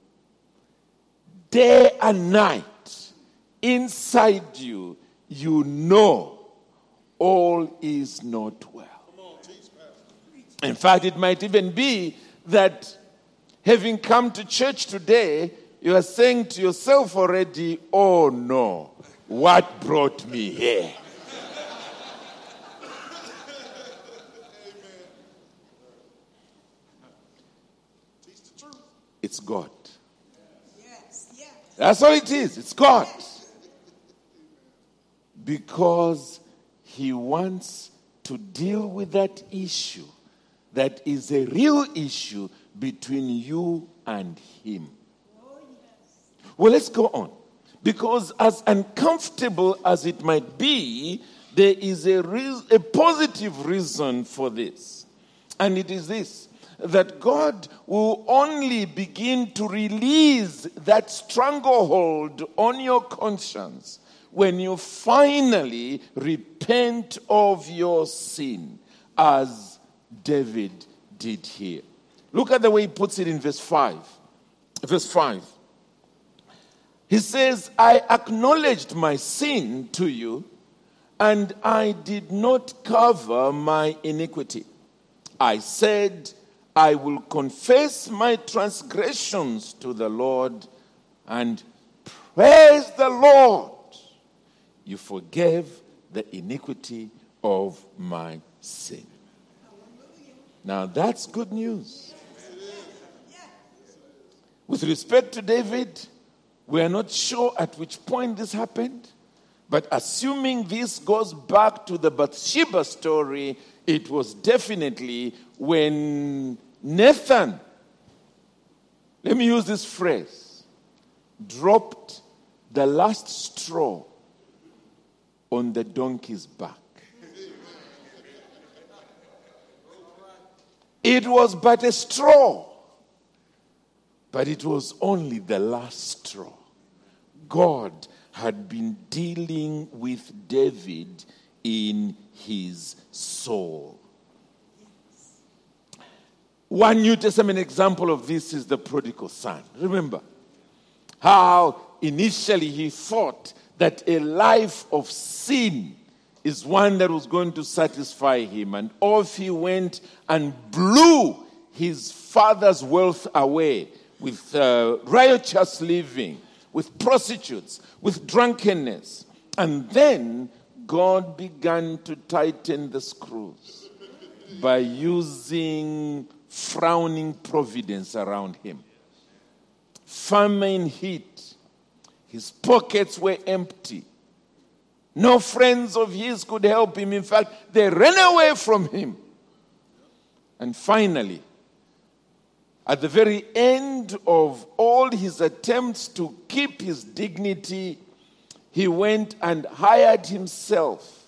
day and night, inside you, you know all is not well. In fact, it might even be that having come to church today, you are saying to yourself already, oh no, what brought me here? It's God. Yes, yes. That's all it is. It's God. Because he wants to deal with that issue that is a real issue between you and him. Oh, yes. Well, let's go on. Because as uncomfortable as it might be, there is a, re- a positive reason for this. And it is this: that God will only begin to release that stranglehold on your conscience when you finally repent of your sin, as David did here. Look at the way he puts it in verse five. Verse five. He says, I acknowledged my sin to you, and I did not cover my iniquity. I said, I will confess my transgressions to the Lord, and praise the Lord. You forgave the iniquity of my sin. Now that's good news. With respect to David, we are not sure at which point this happened, but assuming this goes back to the Bathsheba story, it was definitely when Nathan, let me use this phrase, dropped the last straw on the donkey's back. It was but a straw, but it was only the last straw. God had been dealing with David in his soul. One New Testament example of this is the prodigal son. Remember how initially he thought that a life of sin is one that was going to satisfy him, and off he went and blew his father's wealth away with uh, riotous living, with prostitutes, with drunkenness. And then God began to tighten the screws by using frowning providence around him. Famine hit. His pockets were empty. No friends of his could help him. In fact, they ran away from him. And finally, at the very end of all his attempts to keep his dignity, he went and hired himself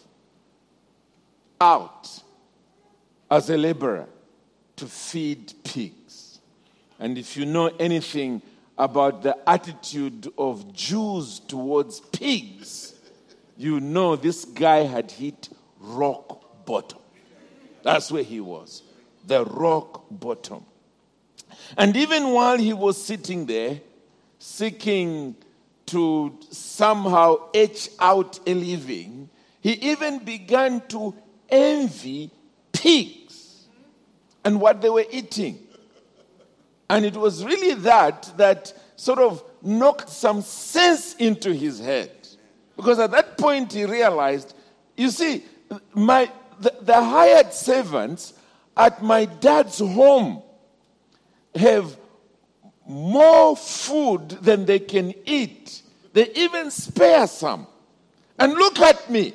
out as a laborer to feed pigs. And if you know anything about the attitude of Jews towards pigs, you know this guy had hit rock bottom. That's where he was, the rock bottom. And even while he was sitting there, seeking to somehow etch out a living, he even began to envy pigs and what they were eating. And it was really that that sort of knocked some sense into his head. Because at that point he realized, you see, my the, the hired servants at my dad's home have more food than they can eat. They even spare some. And look at me.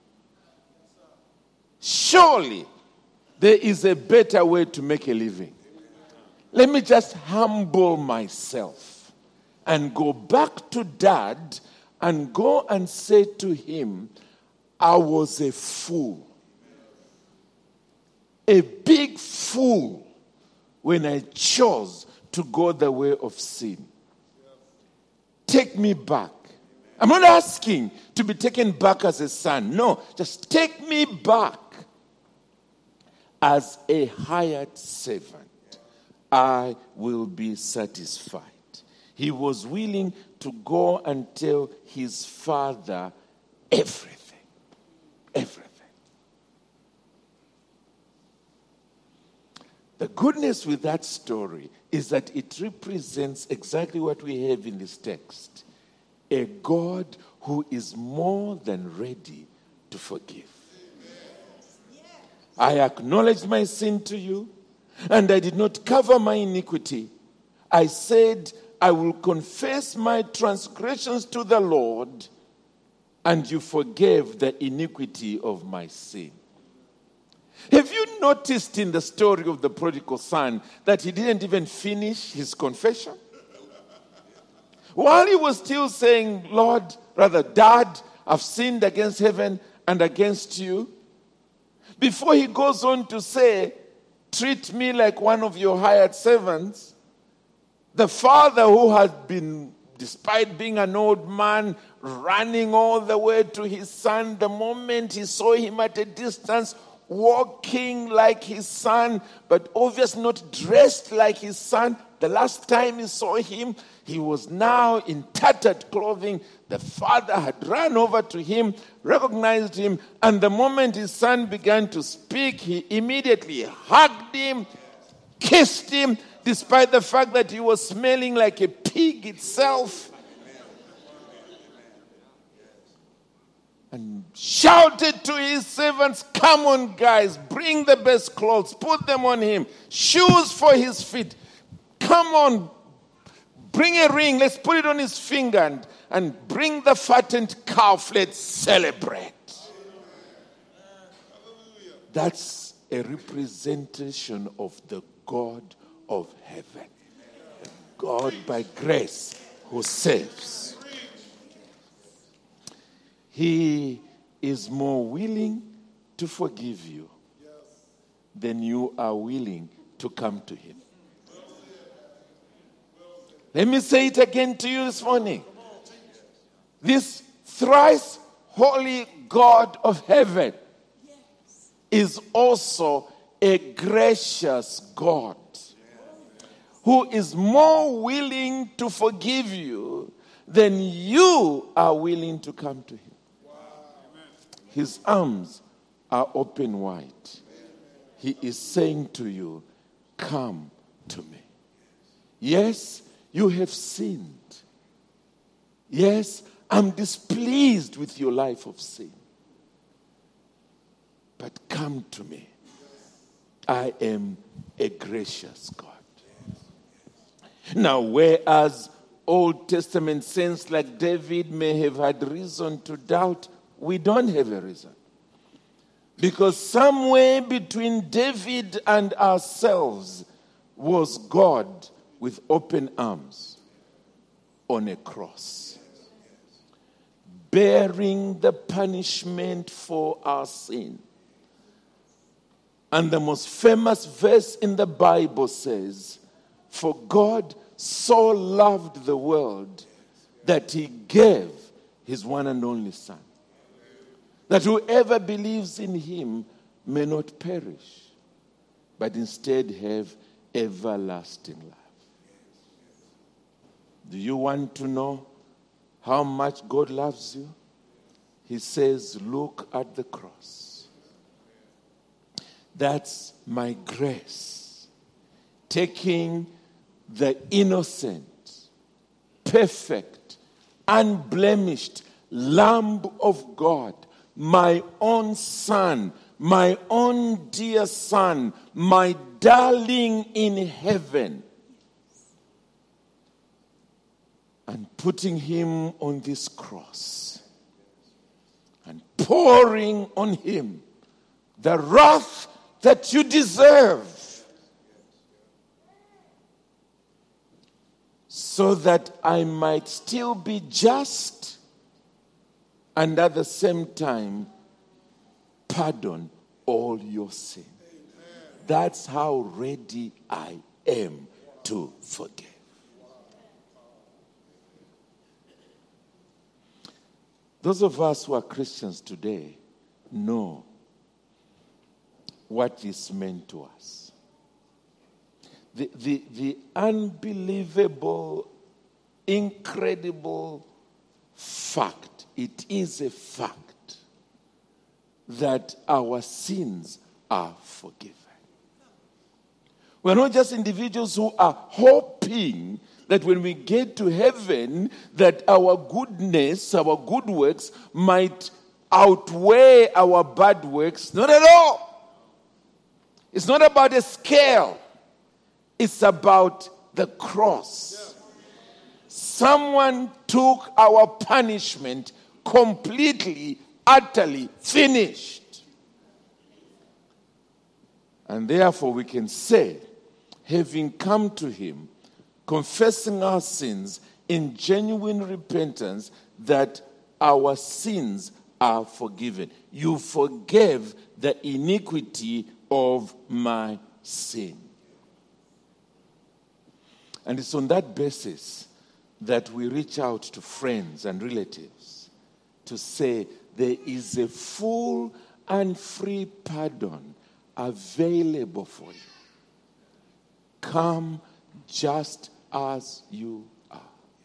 Surely there is a better way to make a living. Let me just humble myself and go back to dad and go and say to him, I was a fool. A big fool when I chose to go the way of sin. Take me back. I'm not asking to be taken back as a son. No, just take me back as a hired servant. I will be satisfied. He was willing to go and tell his father everything. Everything. The goodness with that story is that it represents exactly what we have in this text. A God who is more than ready to forgive. I acknowledged my sin to you, and I did not cover my iniquity. I said, I will confess my transgressions to the Lord, and you forgave the iniquity of my sin. Have you noticed in the story of the prodigal son that he didn't even finish his confession? While he was still saying, Lord, rather, Dad, I've sinned against heaven and against you, before he goes on to say, treat me like one of your hired servants, the father who had been, despite being an old man, running all the way to his son, the moment he saw him at a distance, walking like his son, but obviously not dressed like his son, The last time he saw him, he was now in tattered clothing. The father had run over to him, recognized him, and the moment his son began to speak, he immediately hugged him, kissed him, despite the fact that he was smelling like a pig itself, and shouted to his servants, "Come on, guys, bring the best clothes, put them on him, shoes for his feet. Come on, bring a ring, let's put it on his finger, and, and bring the fattened calf, let's celebrate." That's a representation of the God of heaven. God by grace who saves. He is more willing to forgive you than you are willing to come to him. Let me say it again to you this morning. This thrice holy God of heaven is also a gracious God who is more willing to forgive you than you are willing to come to him. His arms are open wide. He is saying to you, "Come to me." Yes, you have sinned. Yes, I'm displeased with your life of sin. But come to me. I am a gracious God. Now, whereas Old Testament saints like David may have had reason to doubt, we don't have a reason. Because somewhere between David and ourselves was God with open arms on a cross, bearing the punishment for our sin. And the most famous verse in the Bible says, "For God so loved the world that he gave his one and only Son, that whoever believes in him may not perish, but instead have everlasting life." Do you want to know how much God loves you? He says, "Look at the cross. That's my grace, taking the innocent, perfect, unblemished Lamb of God, my own son, my own dear son, my darling in heaven, and putting him on this cross and pouring on him the wrath that you deserve, so that I might still be just and at the same time pardon all your sin. That's how ready I am to forgive. Those of us who are Christians today know what is meant to us. The, the, the unbelievable, incredible fact, it is a fact, that our sins are forgiven. We're not just individuals who are hoping that when we get to heaven, that our goodness, our good works might outweigh our bad works. Not at all. It's not about a scale. It's about the cross. Someone took our punishment completely, utterly finished. And therefore we can say, having come to him, confessing our sins in genuine repentance, that our sins are forgiven. You forgave the iniquity of my sin. And it's on that basis that we reach out to friends and relatives to say there is a full and free pardon available for you. Come just as you are.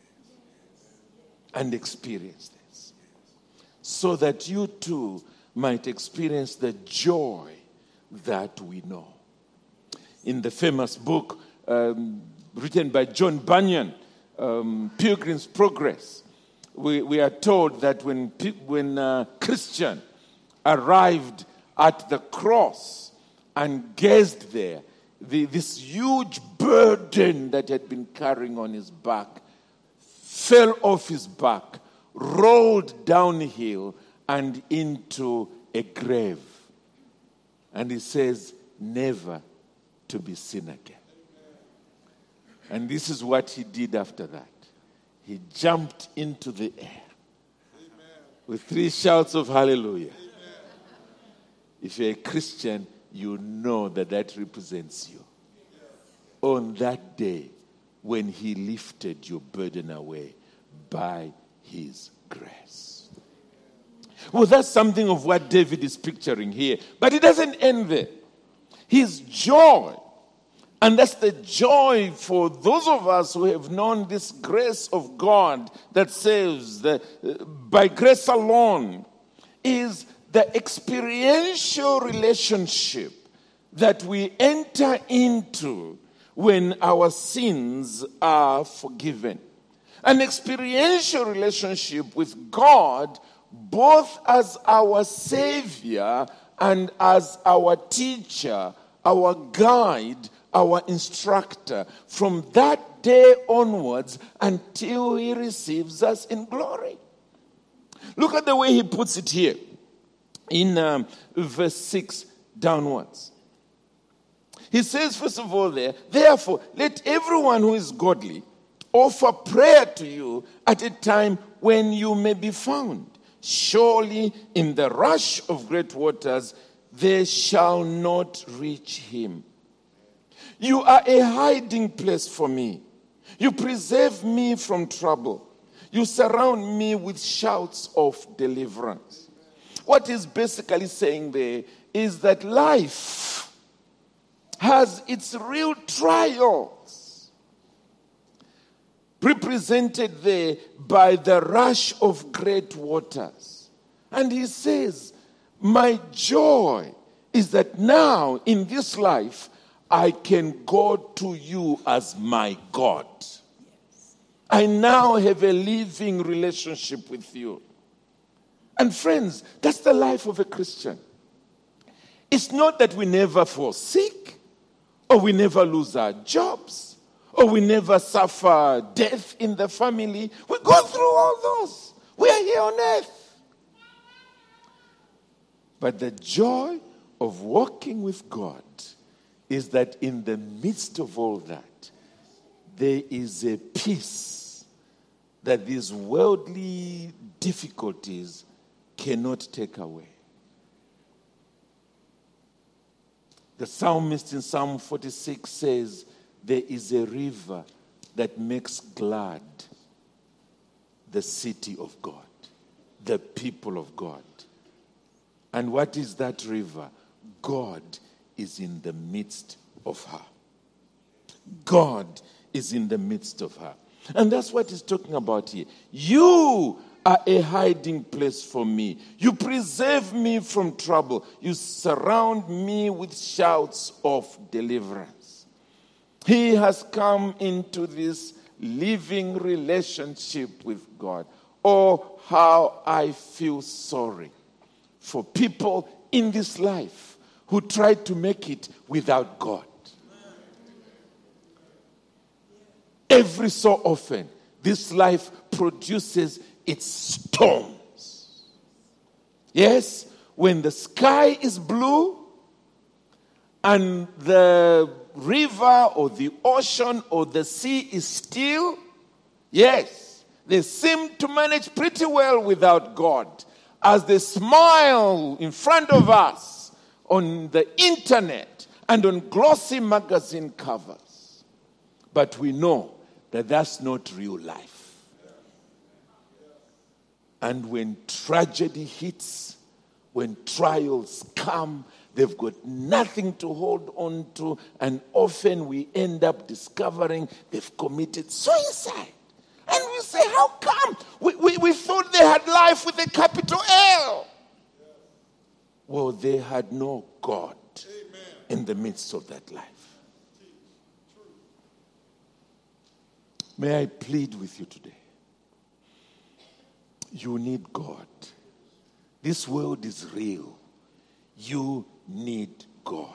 And experience this. So that you too might experience the joy that we know. In the famous book um, written by John Bunyan, um, Pilgrim's Progress, we, we are told that when, when uh, Christian arrived at the cross and gazed there, the, this huge burden that had been carrying on his back fell off his back, rolled downhill and into a grave. And he says, never to be seen again. And this is what he did after that. He jumped into the air with three shouts of hallelujah. If you're a Christian, you know that that represents you. On that day, when he lifted your burden away by his grace. Well, that's something of what David is picturing here. But it doesn't end there. His joy, and that's the joy for those of us who have known this grace of God that saves, the, uh, by grace alone, is the experiential relationship that we enter into when our sins are forgiven. An experiential relationship with God, both as our Savior and as our teacher, our guide, our instructor, from that day onwards until he receives us in glory. Look at the way he puts it here in um, verse six downwards. He says, first of all there, therefore, let everyone who is godly offer prayer to you at a time when you may be found. Surely in the rush of great waters, they shall not reach him. You are a hiding place for me. You preserve me from trouble. You surround me with shouts of deliverance. What he's basically saying there is that life has its real trials, represented there by the rush of great waters. And he says, my joy is that now in this life, I can go to you as my God. I now have a living relationship with you. And friends, that's the life of a Christian. It's not that we never fall sick, or we never lose our jobs, or we never suffer death in the family. We go through all those. We are here on earth. But the joy of walking with God is that in the midst of all that, there is a peace that these worldly difficulties cannot take away. The psalmist in Psalm forty-six says, there is a river that makes glad the city of God, the people of God. And what is that river? God is in the midst of her. God is in the midst of her. And that's what he's talking about here. You are a hiding place for me. You preserve me from trouble. You surround me with shouts of deliverance. He has come into this living relationship with God. Oh, how I feel sorry for people in this life who try to make it without God. Every so often, this life produces its storms. Yes, when the sky is blue and the river or the ocean or the sea is still, yes, they seem to manage pretty well without God as they smile in front of us on the internet and on glossy magazine covers. But we know that that's not real life. And when tragedy hits, when trials come, They've got nothing to hold on to, and often we end up discovering they've committed suicide. And we say, how come? We, we, we thought they had life with a capital L. Well, they had no God in the midst of that life. May I plead with you today? You need God. This world is real. You need God.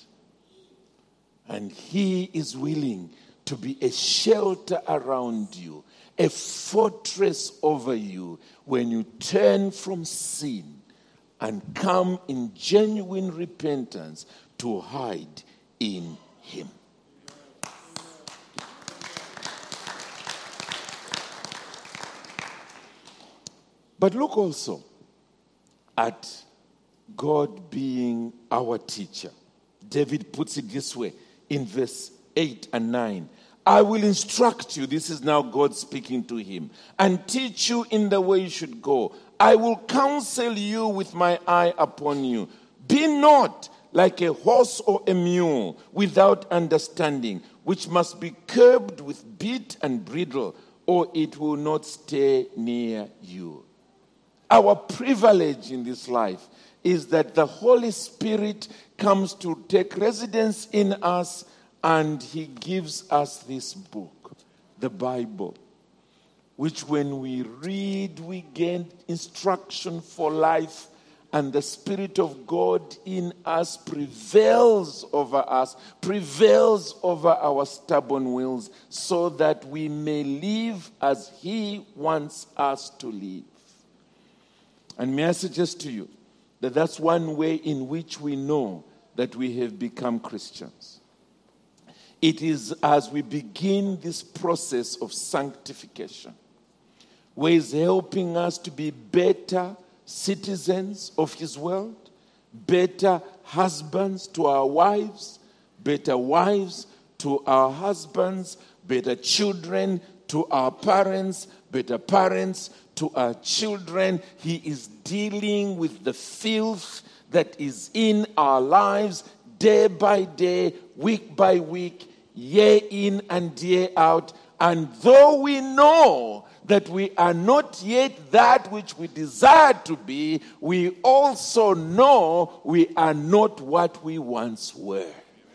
And He is willing to be a shelter around you, a fortress over you when you turn from sin and come in genuine repentance to hide in Him. But look also at God being our teacher. David puts it this way in verse eight and nine. I will instruct you, this is now God speaking to him, and teach you in the way you should go. I will counsel you with my eye upon you. Be not like a horse or a mule without understanding, which must be curbed with bit and bridle, or it will not stay near you. Our privilege in this life is that the Holy Spirit comes to take residence in us, and He gives us this book, the Bible, which when we read, we gain instruction for life, and the Spirit of God in us prevails over us, prevails over our stubborn wills, so that we may live as He wants us to live. And may I suggest to you that that's one way in which we know that we have become Christians. It is as we begin this process of sanctification, where He's helping us to be better citizens of His world, better husbands to our wives, better wives to our husbands, better children to our parents, better parents to our children. He is dealing with the filth that is in our lives day by day, week by week, year in and year out. And though we know that we are not yet that which we desire to be, we also know we are not what we once were.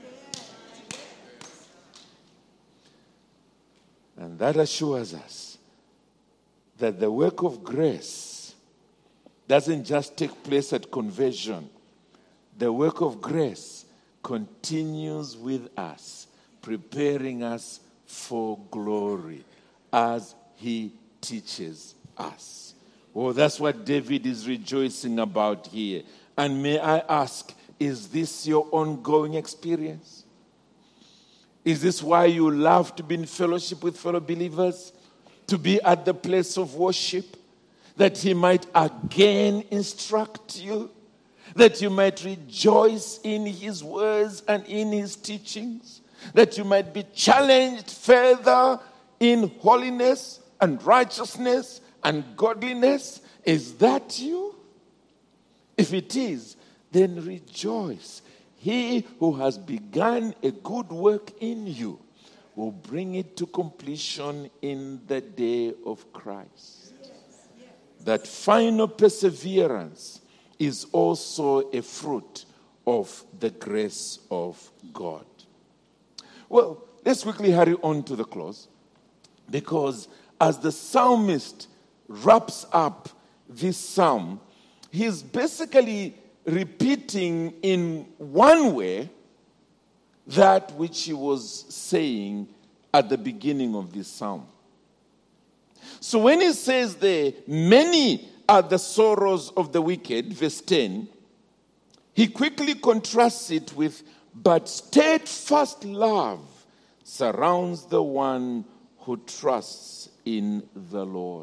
And that assures us that the work of grace doesn't just take place at conversion. The work of grace continues with us, preparing us for glory as He teaches us. Oh, that's what David is rejoicing about here. And may I ask, is this your ongoing experience? Is this why you love to be in fellowship with fellow believers? To be at the place of worship? That He might again instruct you? That you might rejoice in His words and in His teachings? That you might be challenged further in holiness and righteousness and godliness? Is that you? If it is, then rejoice. He who has begun a good work in you will bring it to completion in the day of Christ. That final perseverance is also a fruit of the grace of God. Well, let's quickly hurry on to the close, because as the psalmist wraps up this psalm, he's basically repeating in one way that which he was saying at the beginning of this psalm. So when he says there, many are the sorrows of the wicked, verse ten, he quickly contrasts it with, but steadfast love surrounds the one who trusts in the Lord.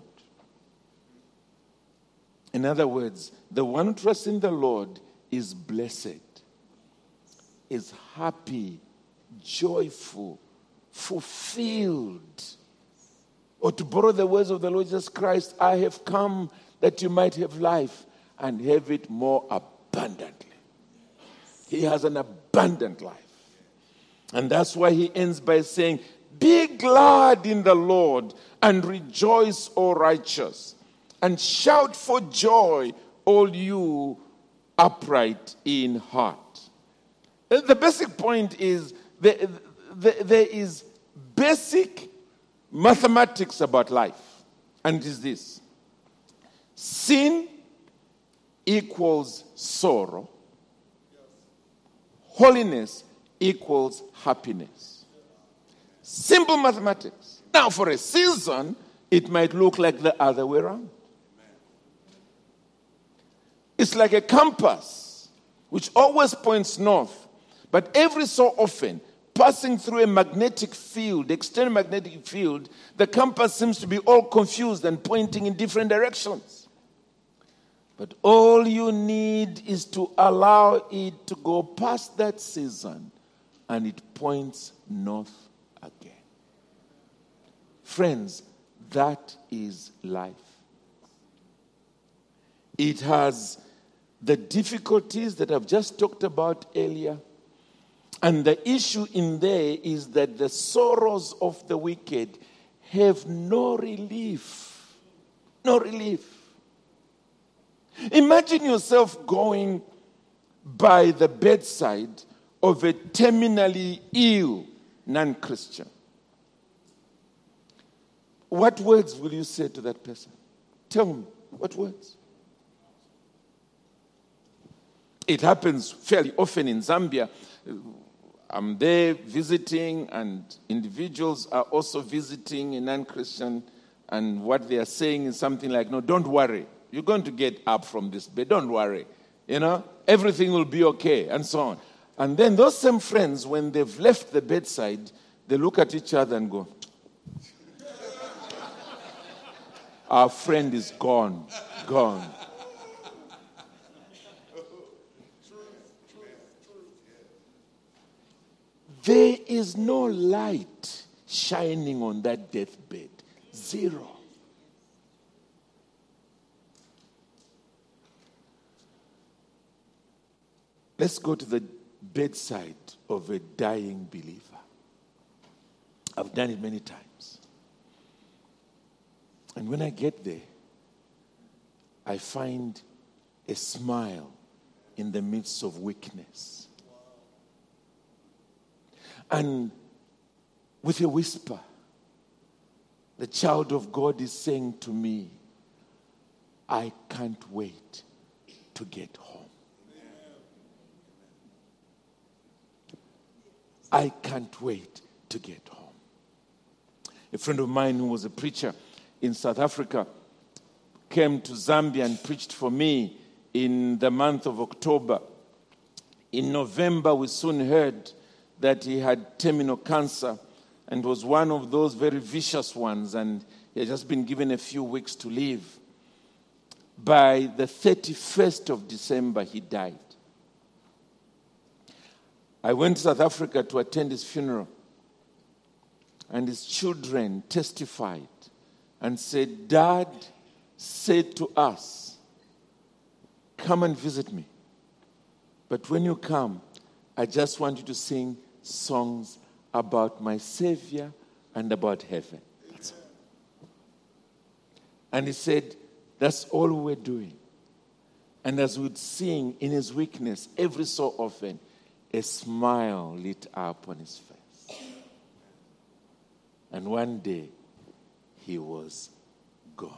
In other words, the one who trusts in the Lord is blessed, is happy, joyful, fulfilled. Or to borrow the words of the Lord Jesus Christ, I have come that you might have life and have it more abundantly. He has an abundant life. And that's why he ends by saying, be glad in the Lord and rejoice, O righteous, and shout for joy, all you upright in heart. The basic point is there, there is basic mathematics about life, and it is this. Sin equals sorrow. Holiness equals happiness. Simple mathematics. Now, for a season, it might look like the other way around. It's like a compass, which always points north, but every so often, passing through a magnetic field, external magnetic field, the compass seems to be all confused and pointing in different directions. But all you need is to allow it to go past that season, and it points north again. Friends, that is life. It has the difficulties that I've just talked about earlier. And the issue in there is that the sorrows of the wicked have no relief. No relief. Imagine yourself going by the bedside of a terminally ill non-Christian. What words will you say to that person? Tell me, what words? It happens fairly often in Zambia. I'm there visiting, and individuals are also visiting a non-Christian, and what they are saying is something like, no, don't worry. You're going to get up from this bed. Don't worry. You know, everything will be okay, and so on. And then those same friends, when they've left the bedside, they look at each other and go, our friend is gone, gone. There is no light shining on that deathbed. Zero. Let's go to the bedside of a dying believer. I've done it many times. And when I get there, I find a smile in the midst of weakness. And with a whisper, the child of God is saying to me, I can't wait to get home. I can't wait to get home. A friend of mine who was a preacher in South Africa came to Zambia and preached for me in the month of October. In November, we soon heard that he had terminal cancer and was one of those very vicious ones, and he had just been given a few weeks to live. By the thirty-first of December, he died. I went to South Africa to attend his funeral, and his children testified and said, Dad said to us, come and visit me. But when you come, I just want you to sing songs about my Savior and about heaven. That's all. And he said, that's all we're doing. And as we'd sing in his weakness, every so often, a smile lit up on his face. And one day, he was gone.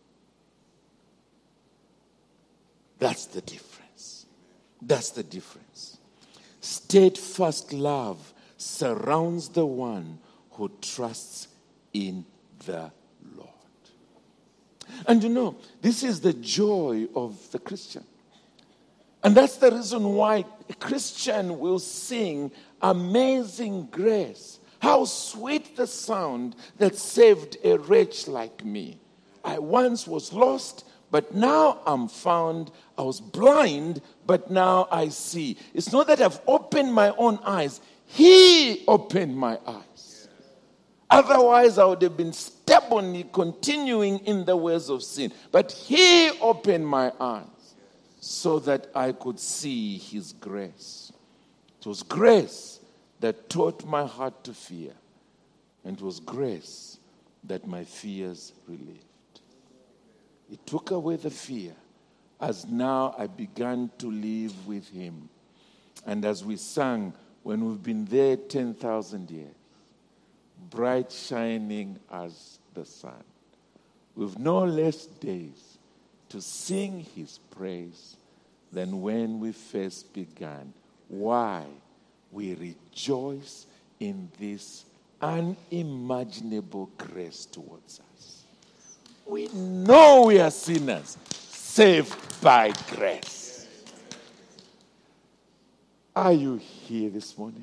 That's the difference. That's the difference. Steadfast love surrounds the one who trusts in the Lord. And you know, this is the joy of the Christian. And that's the reason why a Christian will sing Amazing Grace. How sweet the sound that saved a wretch like me. I once was lost, but now I'm found. I was blind, but now I see. It's not that I've opened my own eyes. He opened my eyes. Otherwise, I would have been stubbornly continuing in the ways of sin. But he opened my eyes so that I could see his grace. It was grace that taught my heart to fear. And it was grace that my fears relieved. It took away the fear as now I began to live with him. And as we sang, when we've been there ten thousand years, bright shining as the sun, we've no less days to sing his praise than when we first began. Why? We rejoice in this unimaginable grace towards us. We know we are sinners, saved by grace. Are you here this morning?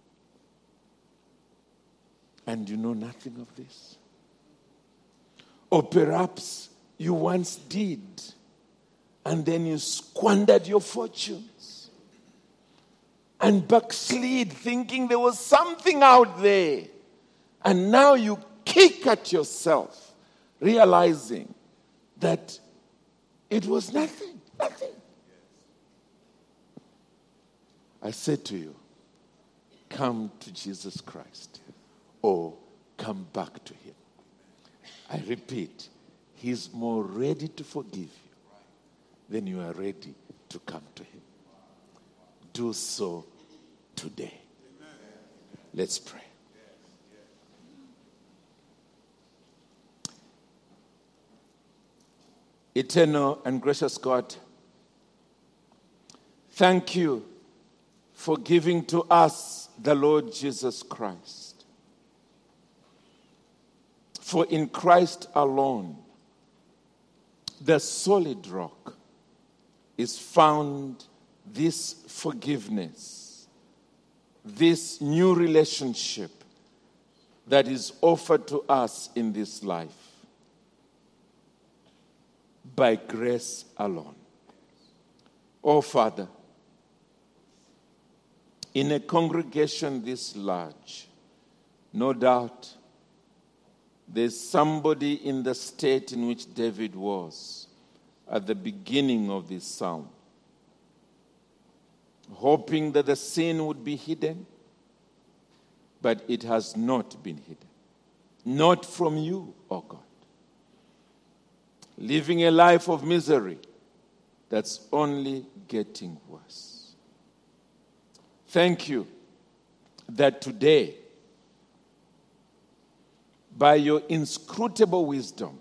And you know nothing of this? Or perhaps you once did, and then you squandered your fortunes and backslid thinking there was something out there. And now you kick at yourself, realizing that it was nothing, nothing. I say to you, come to Jesus Christ or come back to him. I repeat, he's more ready to forgive you than you are ready to come to him. Do so today. Let's pray. Eternal and gracious God, thank you for giving to us the Lord Jesus Christ. For in Christ alone, the solid rock, is found this forgiveness, this new relationship that is offered to us in this life. By grace alone. Oh, Father, in a congregation this large, no doubt there's somebody in the state in which David was at the beginning of this psalm, hoping that the sin would be hidden, but it has not been hidden. Not from you, oh God. Living a life of misery that's only getting worse. Thank you that today, by your inscrutable wisdom,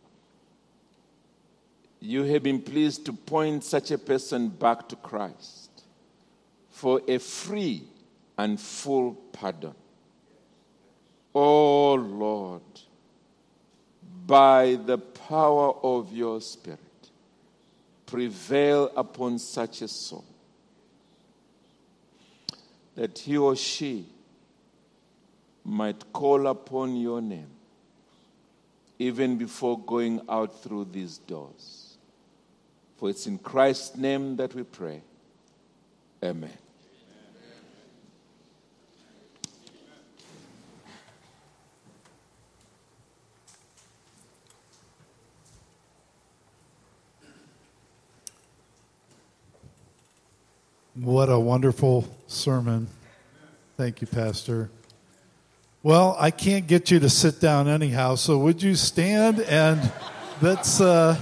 you have been pleased to point such a person back to Christ for a free and full pardon. Oh Lord, by the power of your Spirit, prevail upon such a soul that he or she might call upon your name even before going out through these doors. For it's in Christ's name that we pray. Amen. What a wonderful sermon. Thank you, Pastor. Well, I can't get you to sit down anyhow, so would you stand and let's uh,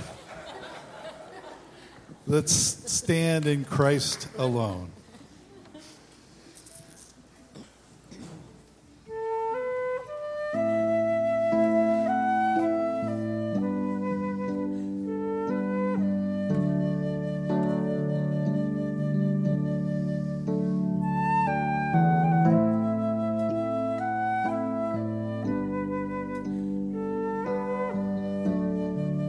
let's stand in Christ alone.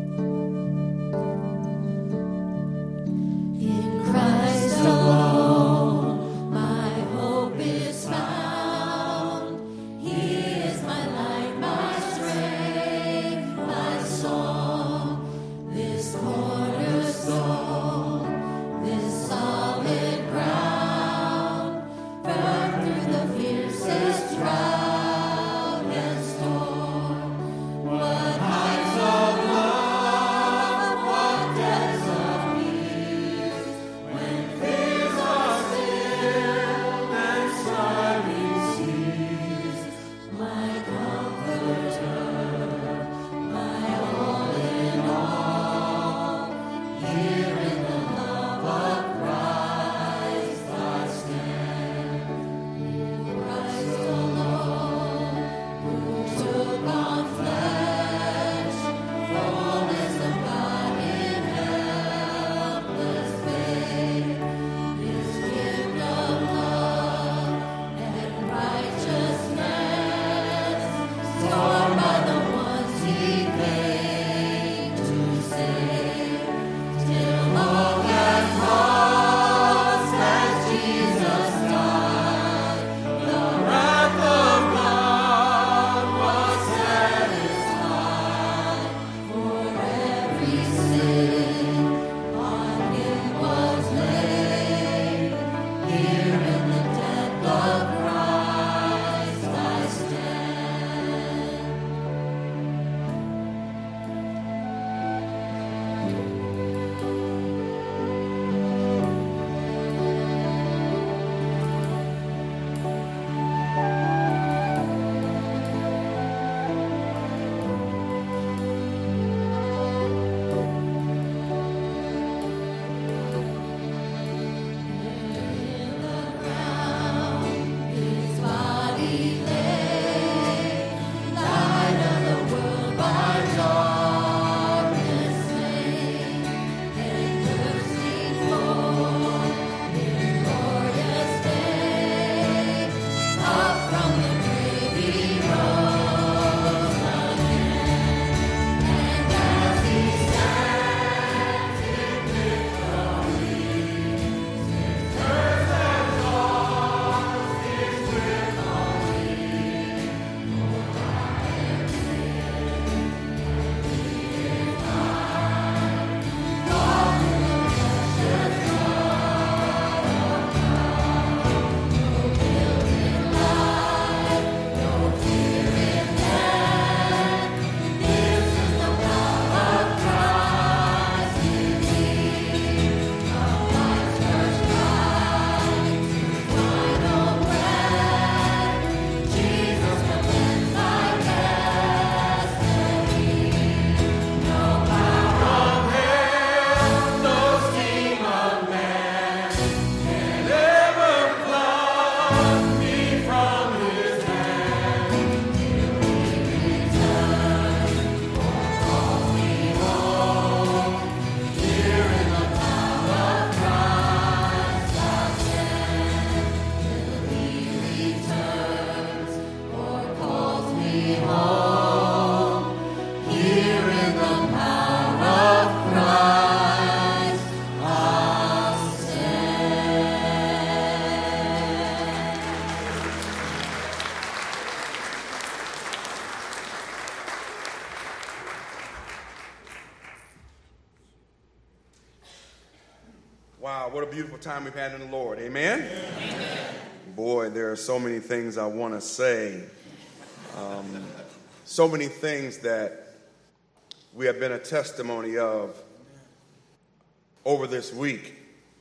In Christ alone. Wow, what a beautiful time we've had in the Lord. Amen? Amen. Boy, there are so many things I want to say. Um, so many things that we have been a testimony of over this week.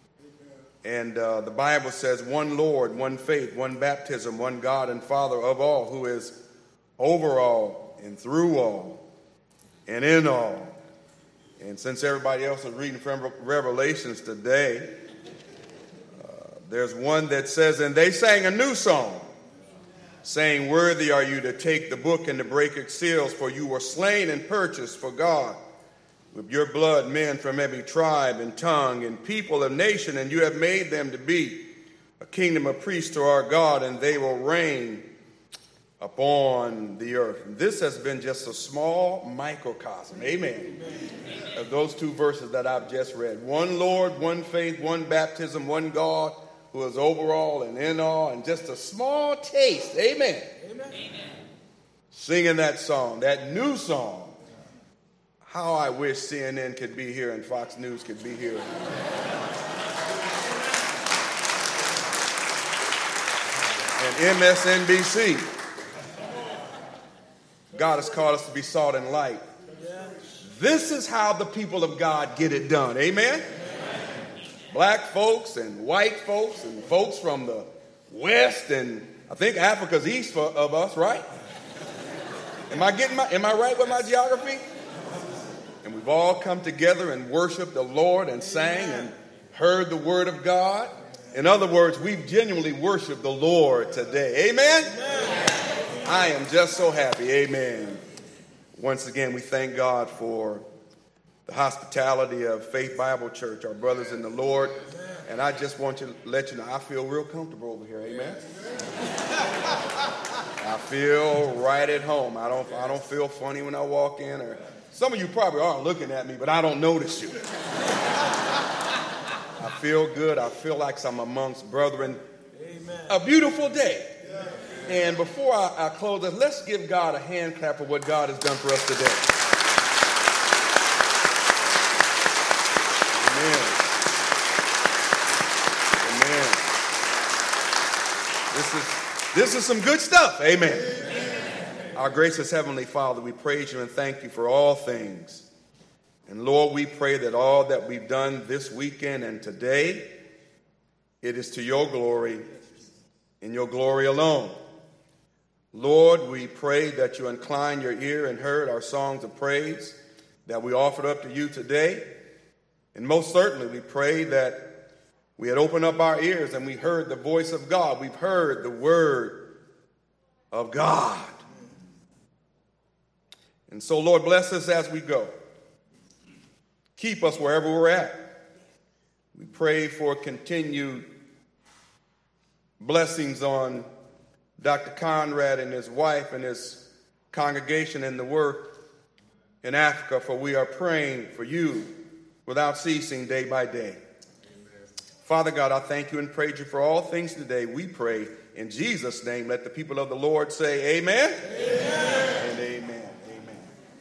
And uh, the Bible says one Lord, one faith, one baptism, one God and Father of all, who is over all and through all and in all. And since everybody else is reading from Revelations today, uh, there's one that says, and they sang a new song, saying, worthy are you to take the book and to break its seals, for you were slain and purchased for God with your blood men from every tribe and tongue and people and nation, and you have made them to be a kingdom of priests to our God, and they will reign upon the earth. And this has been just a small microcosm, amen, amen, of those two verses that I've just read. One Lord, one faith, one baptism, one God who is over all and in all, and just a small taste, amen, amen. Amen. Singing that song, that new song. How I wish C N N could be here and Fox News could be here. And M S N B C. God has called us to be salt and light. This is how the people of God get it done. Amen? Amen. Black folks and white folks and folks from the west and I think Africa's east for, of us, right? Am I getting my, am I right with my geography? And we've all come together and worshiped the Lord and sang and heard the word of God. In other words, we've genuinely worshiped the Lord today. Amen? Amen. I am just so happy. Amen. Once again, we thank God for the hospitality of Faith Bible Church, our brothers in the Lord. And I just want to let you know, I feel real comfortable over here. Amen. I feel right at home. I don't, I don't feel funny when I walk in. Or some of you probably aren't looking at me, but I don't notice you. I feel good. I feel like I'm amongst brethren. Amen. A beautiful day. And before I, I close this, let's give God a hand clap for what God has done for us today. Amen. Amen. This is, this is some good stuff. Amen. Amen. Our gracious Heavenly Father, we praise you and thank you for all things. And Lord, we pray that all that we've done this weekend and today, it is to your glory and your glory alone. Lord, we pray that you incline your ear and heard our songs of praise that we offered up to you today. And most certainly we pray that we had opened up our ears and we heard the voice of God. We've heard the word of God. And so, Lord, bless us as we go. Keep us wherever we're at. We pray for continued blessings on Doctor Conrad and his wife and his congregation and the work in Africa, for we are praying for you without ceasing day by day. Amen. Father God, I thank you and praise you for all things today. We pray in Jesus' name. Let the people of the Lord say amen. Amen. And amen. Amen.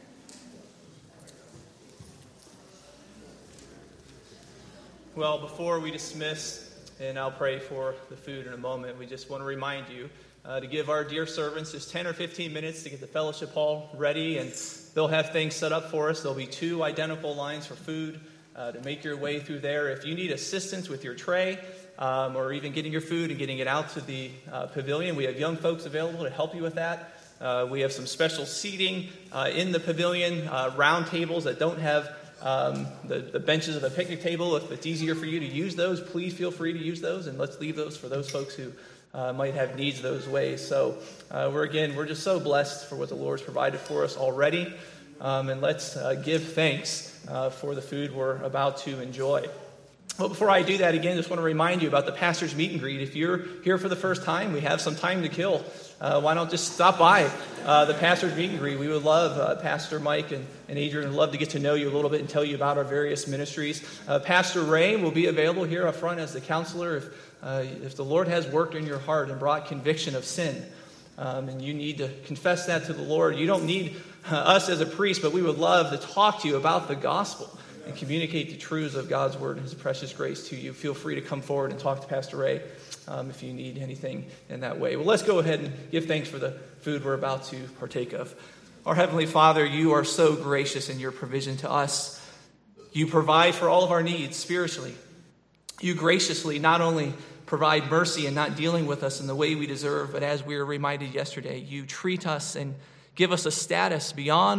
Well, before we dismiss, and I'll pray for the food in a moment, we just want to remind you Uh, to give our dear servants just ten or fifteen minutes to get the fellowship hall ready, and they'll have things set up for us. There'll be two identical lines for food uh, to make your way through there. If you need assistance with your tray um, or even getting your food and getting it out to the uh, pavilion, we have young folks available to help you with that. Uh, we have some special seating uh, in the pavilion, uh, round tables that don't have um, the, the benches of a picnic table. If it's easier for you to use those, please feel free to use those, and let's leave those for those folks who Uh, might have needs those ways. So uh, we're again, we're just so blessed for what the Lord's provided for us already. Um, and let's uh, give thanks uh, for the food we're about to enjoy. Well, before I do that, again, just want to remind you about the pastor's meet and greet. If you're here for the first time, we have some time to kill. Uh, why don't just stop by uh, the pastor's meet and greet? We would love, uh, Pastor Mike and, and Adrian would love to get to know you a little bit and tell you about our various ministries. Uh, Pastor Ray will be available here up front as the counselor. If, uh, if the Lord has worked in your heart and brought conviction of sin, um, and you need to confess that to the Lord, you don't need uh, us as a priest, but we would love to talk to you about the gospel and communicate the truths of God's word and his precious grace to you. Feel free to come forward and talk to Pastor Ray um, if you need anything in that way. Well, let's go ahead and give thanks for the food we're about to partake of. Our Heavenly Father, you are so gracious in your provision to us. You provide for all of our needs spiritually. You graciously not only provide mercy in not dealing with us in the way we deserve, but as we were reminded yesterday, you treat us and give us a status beyond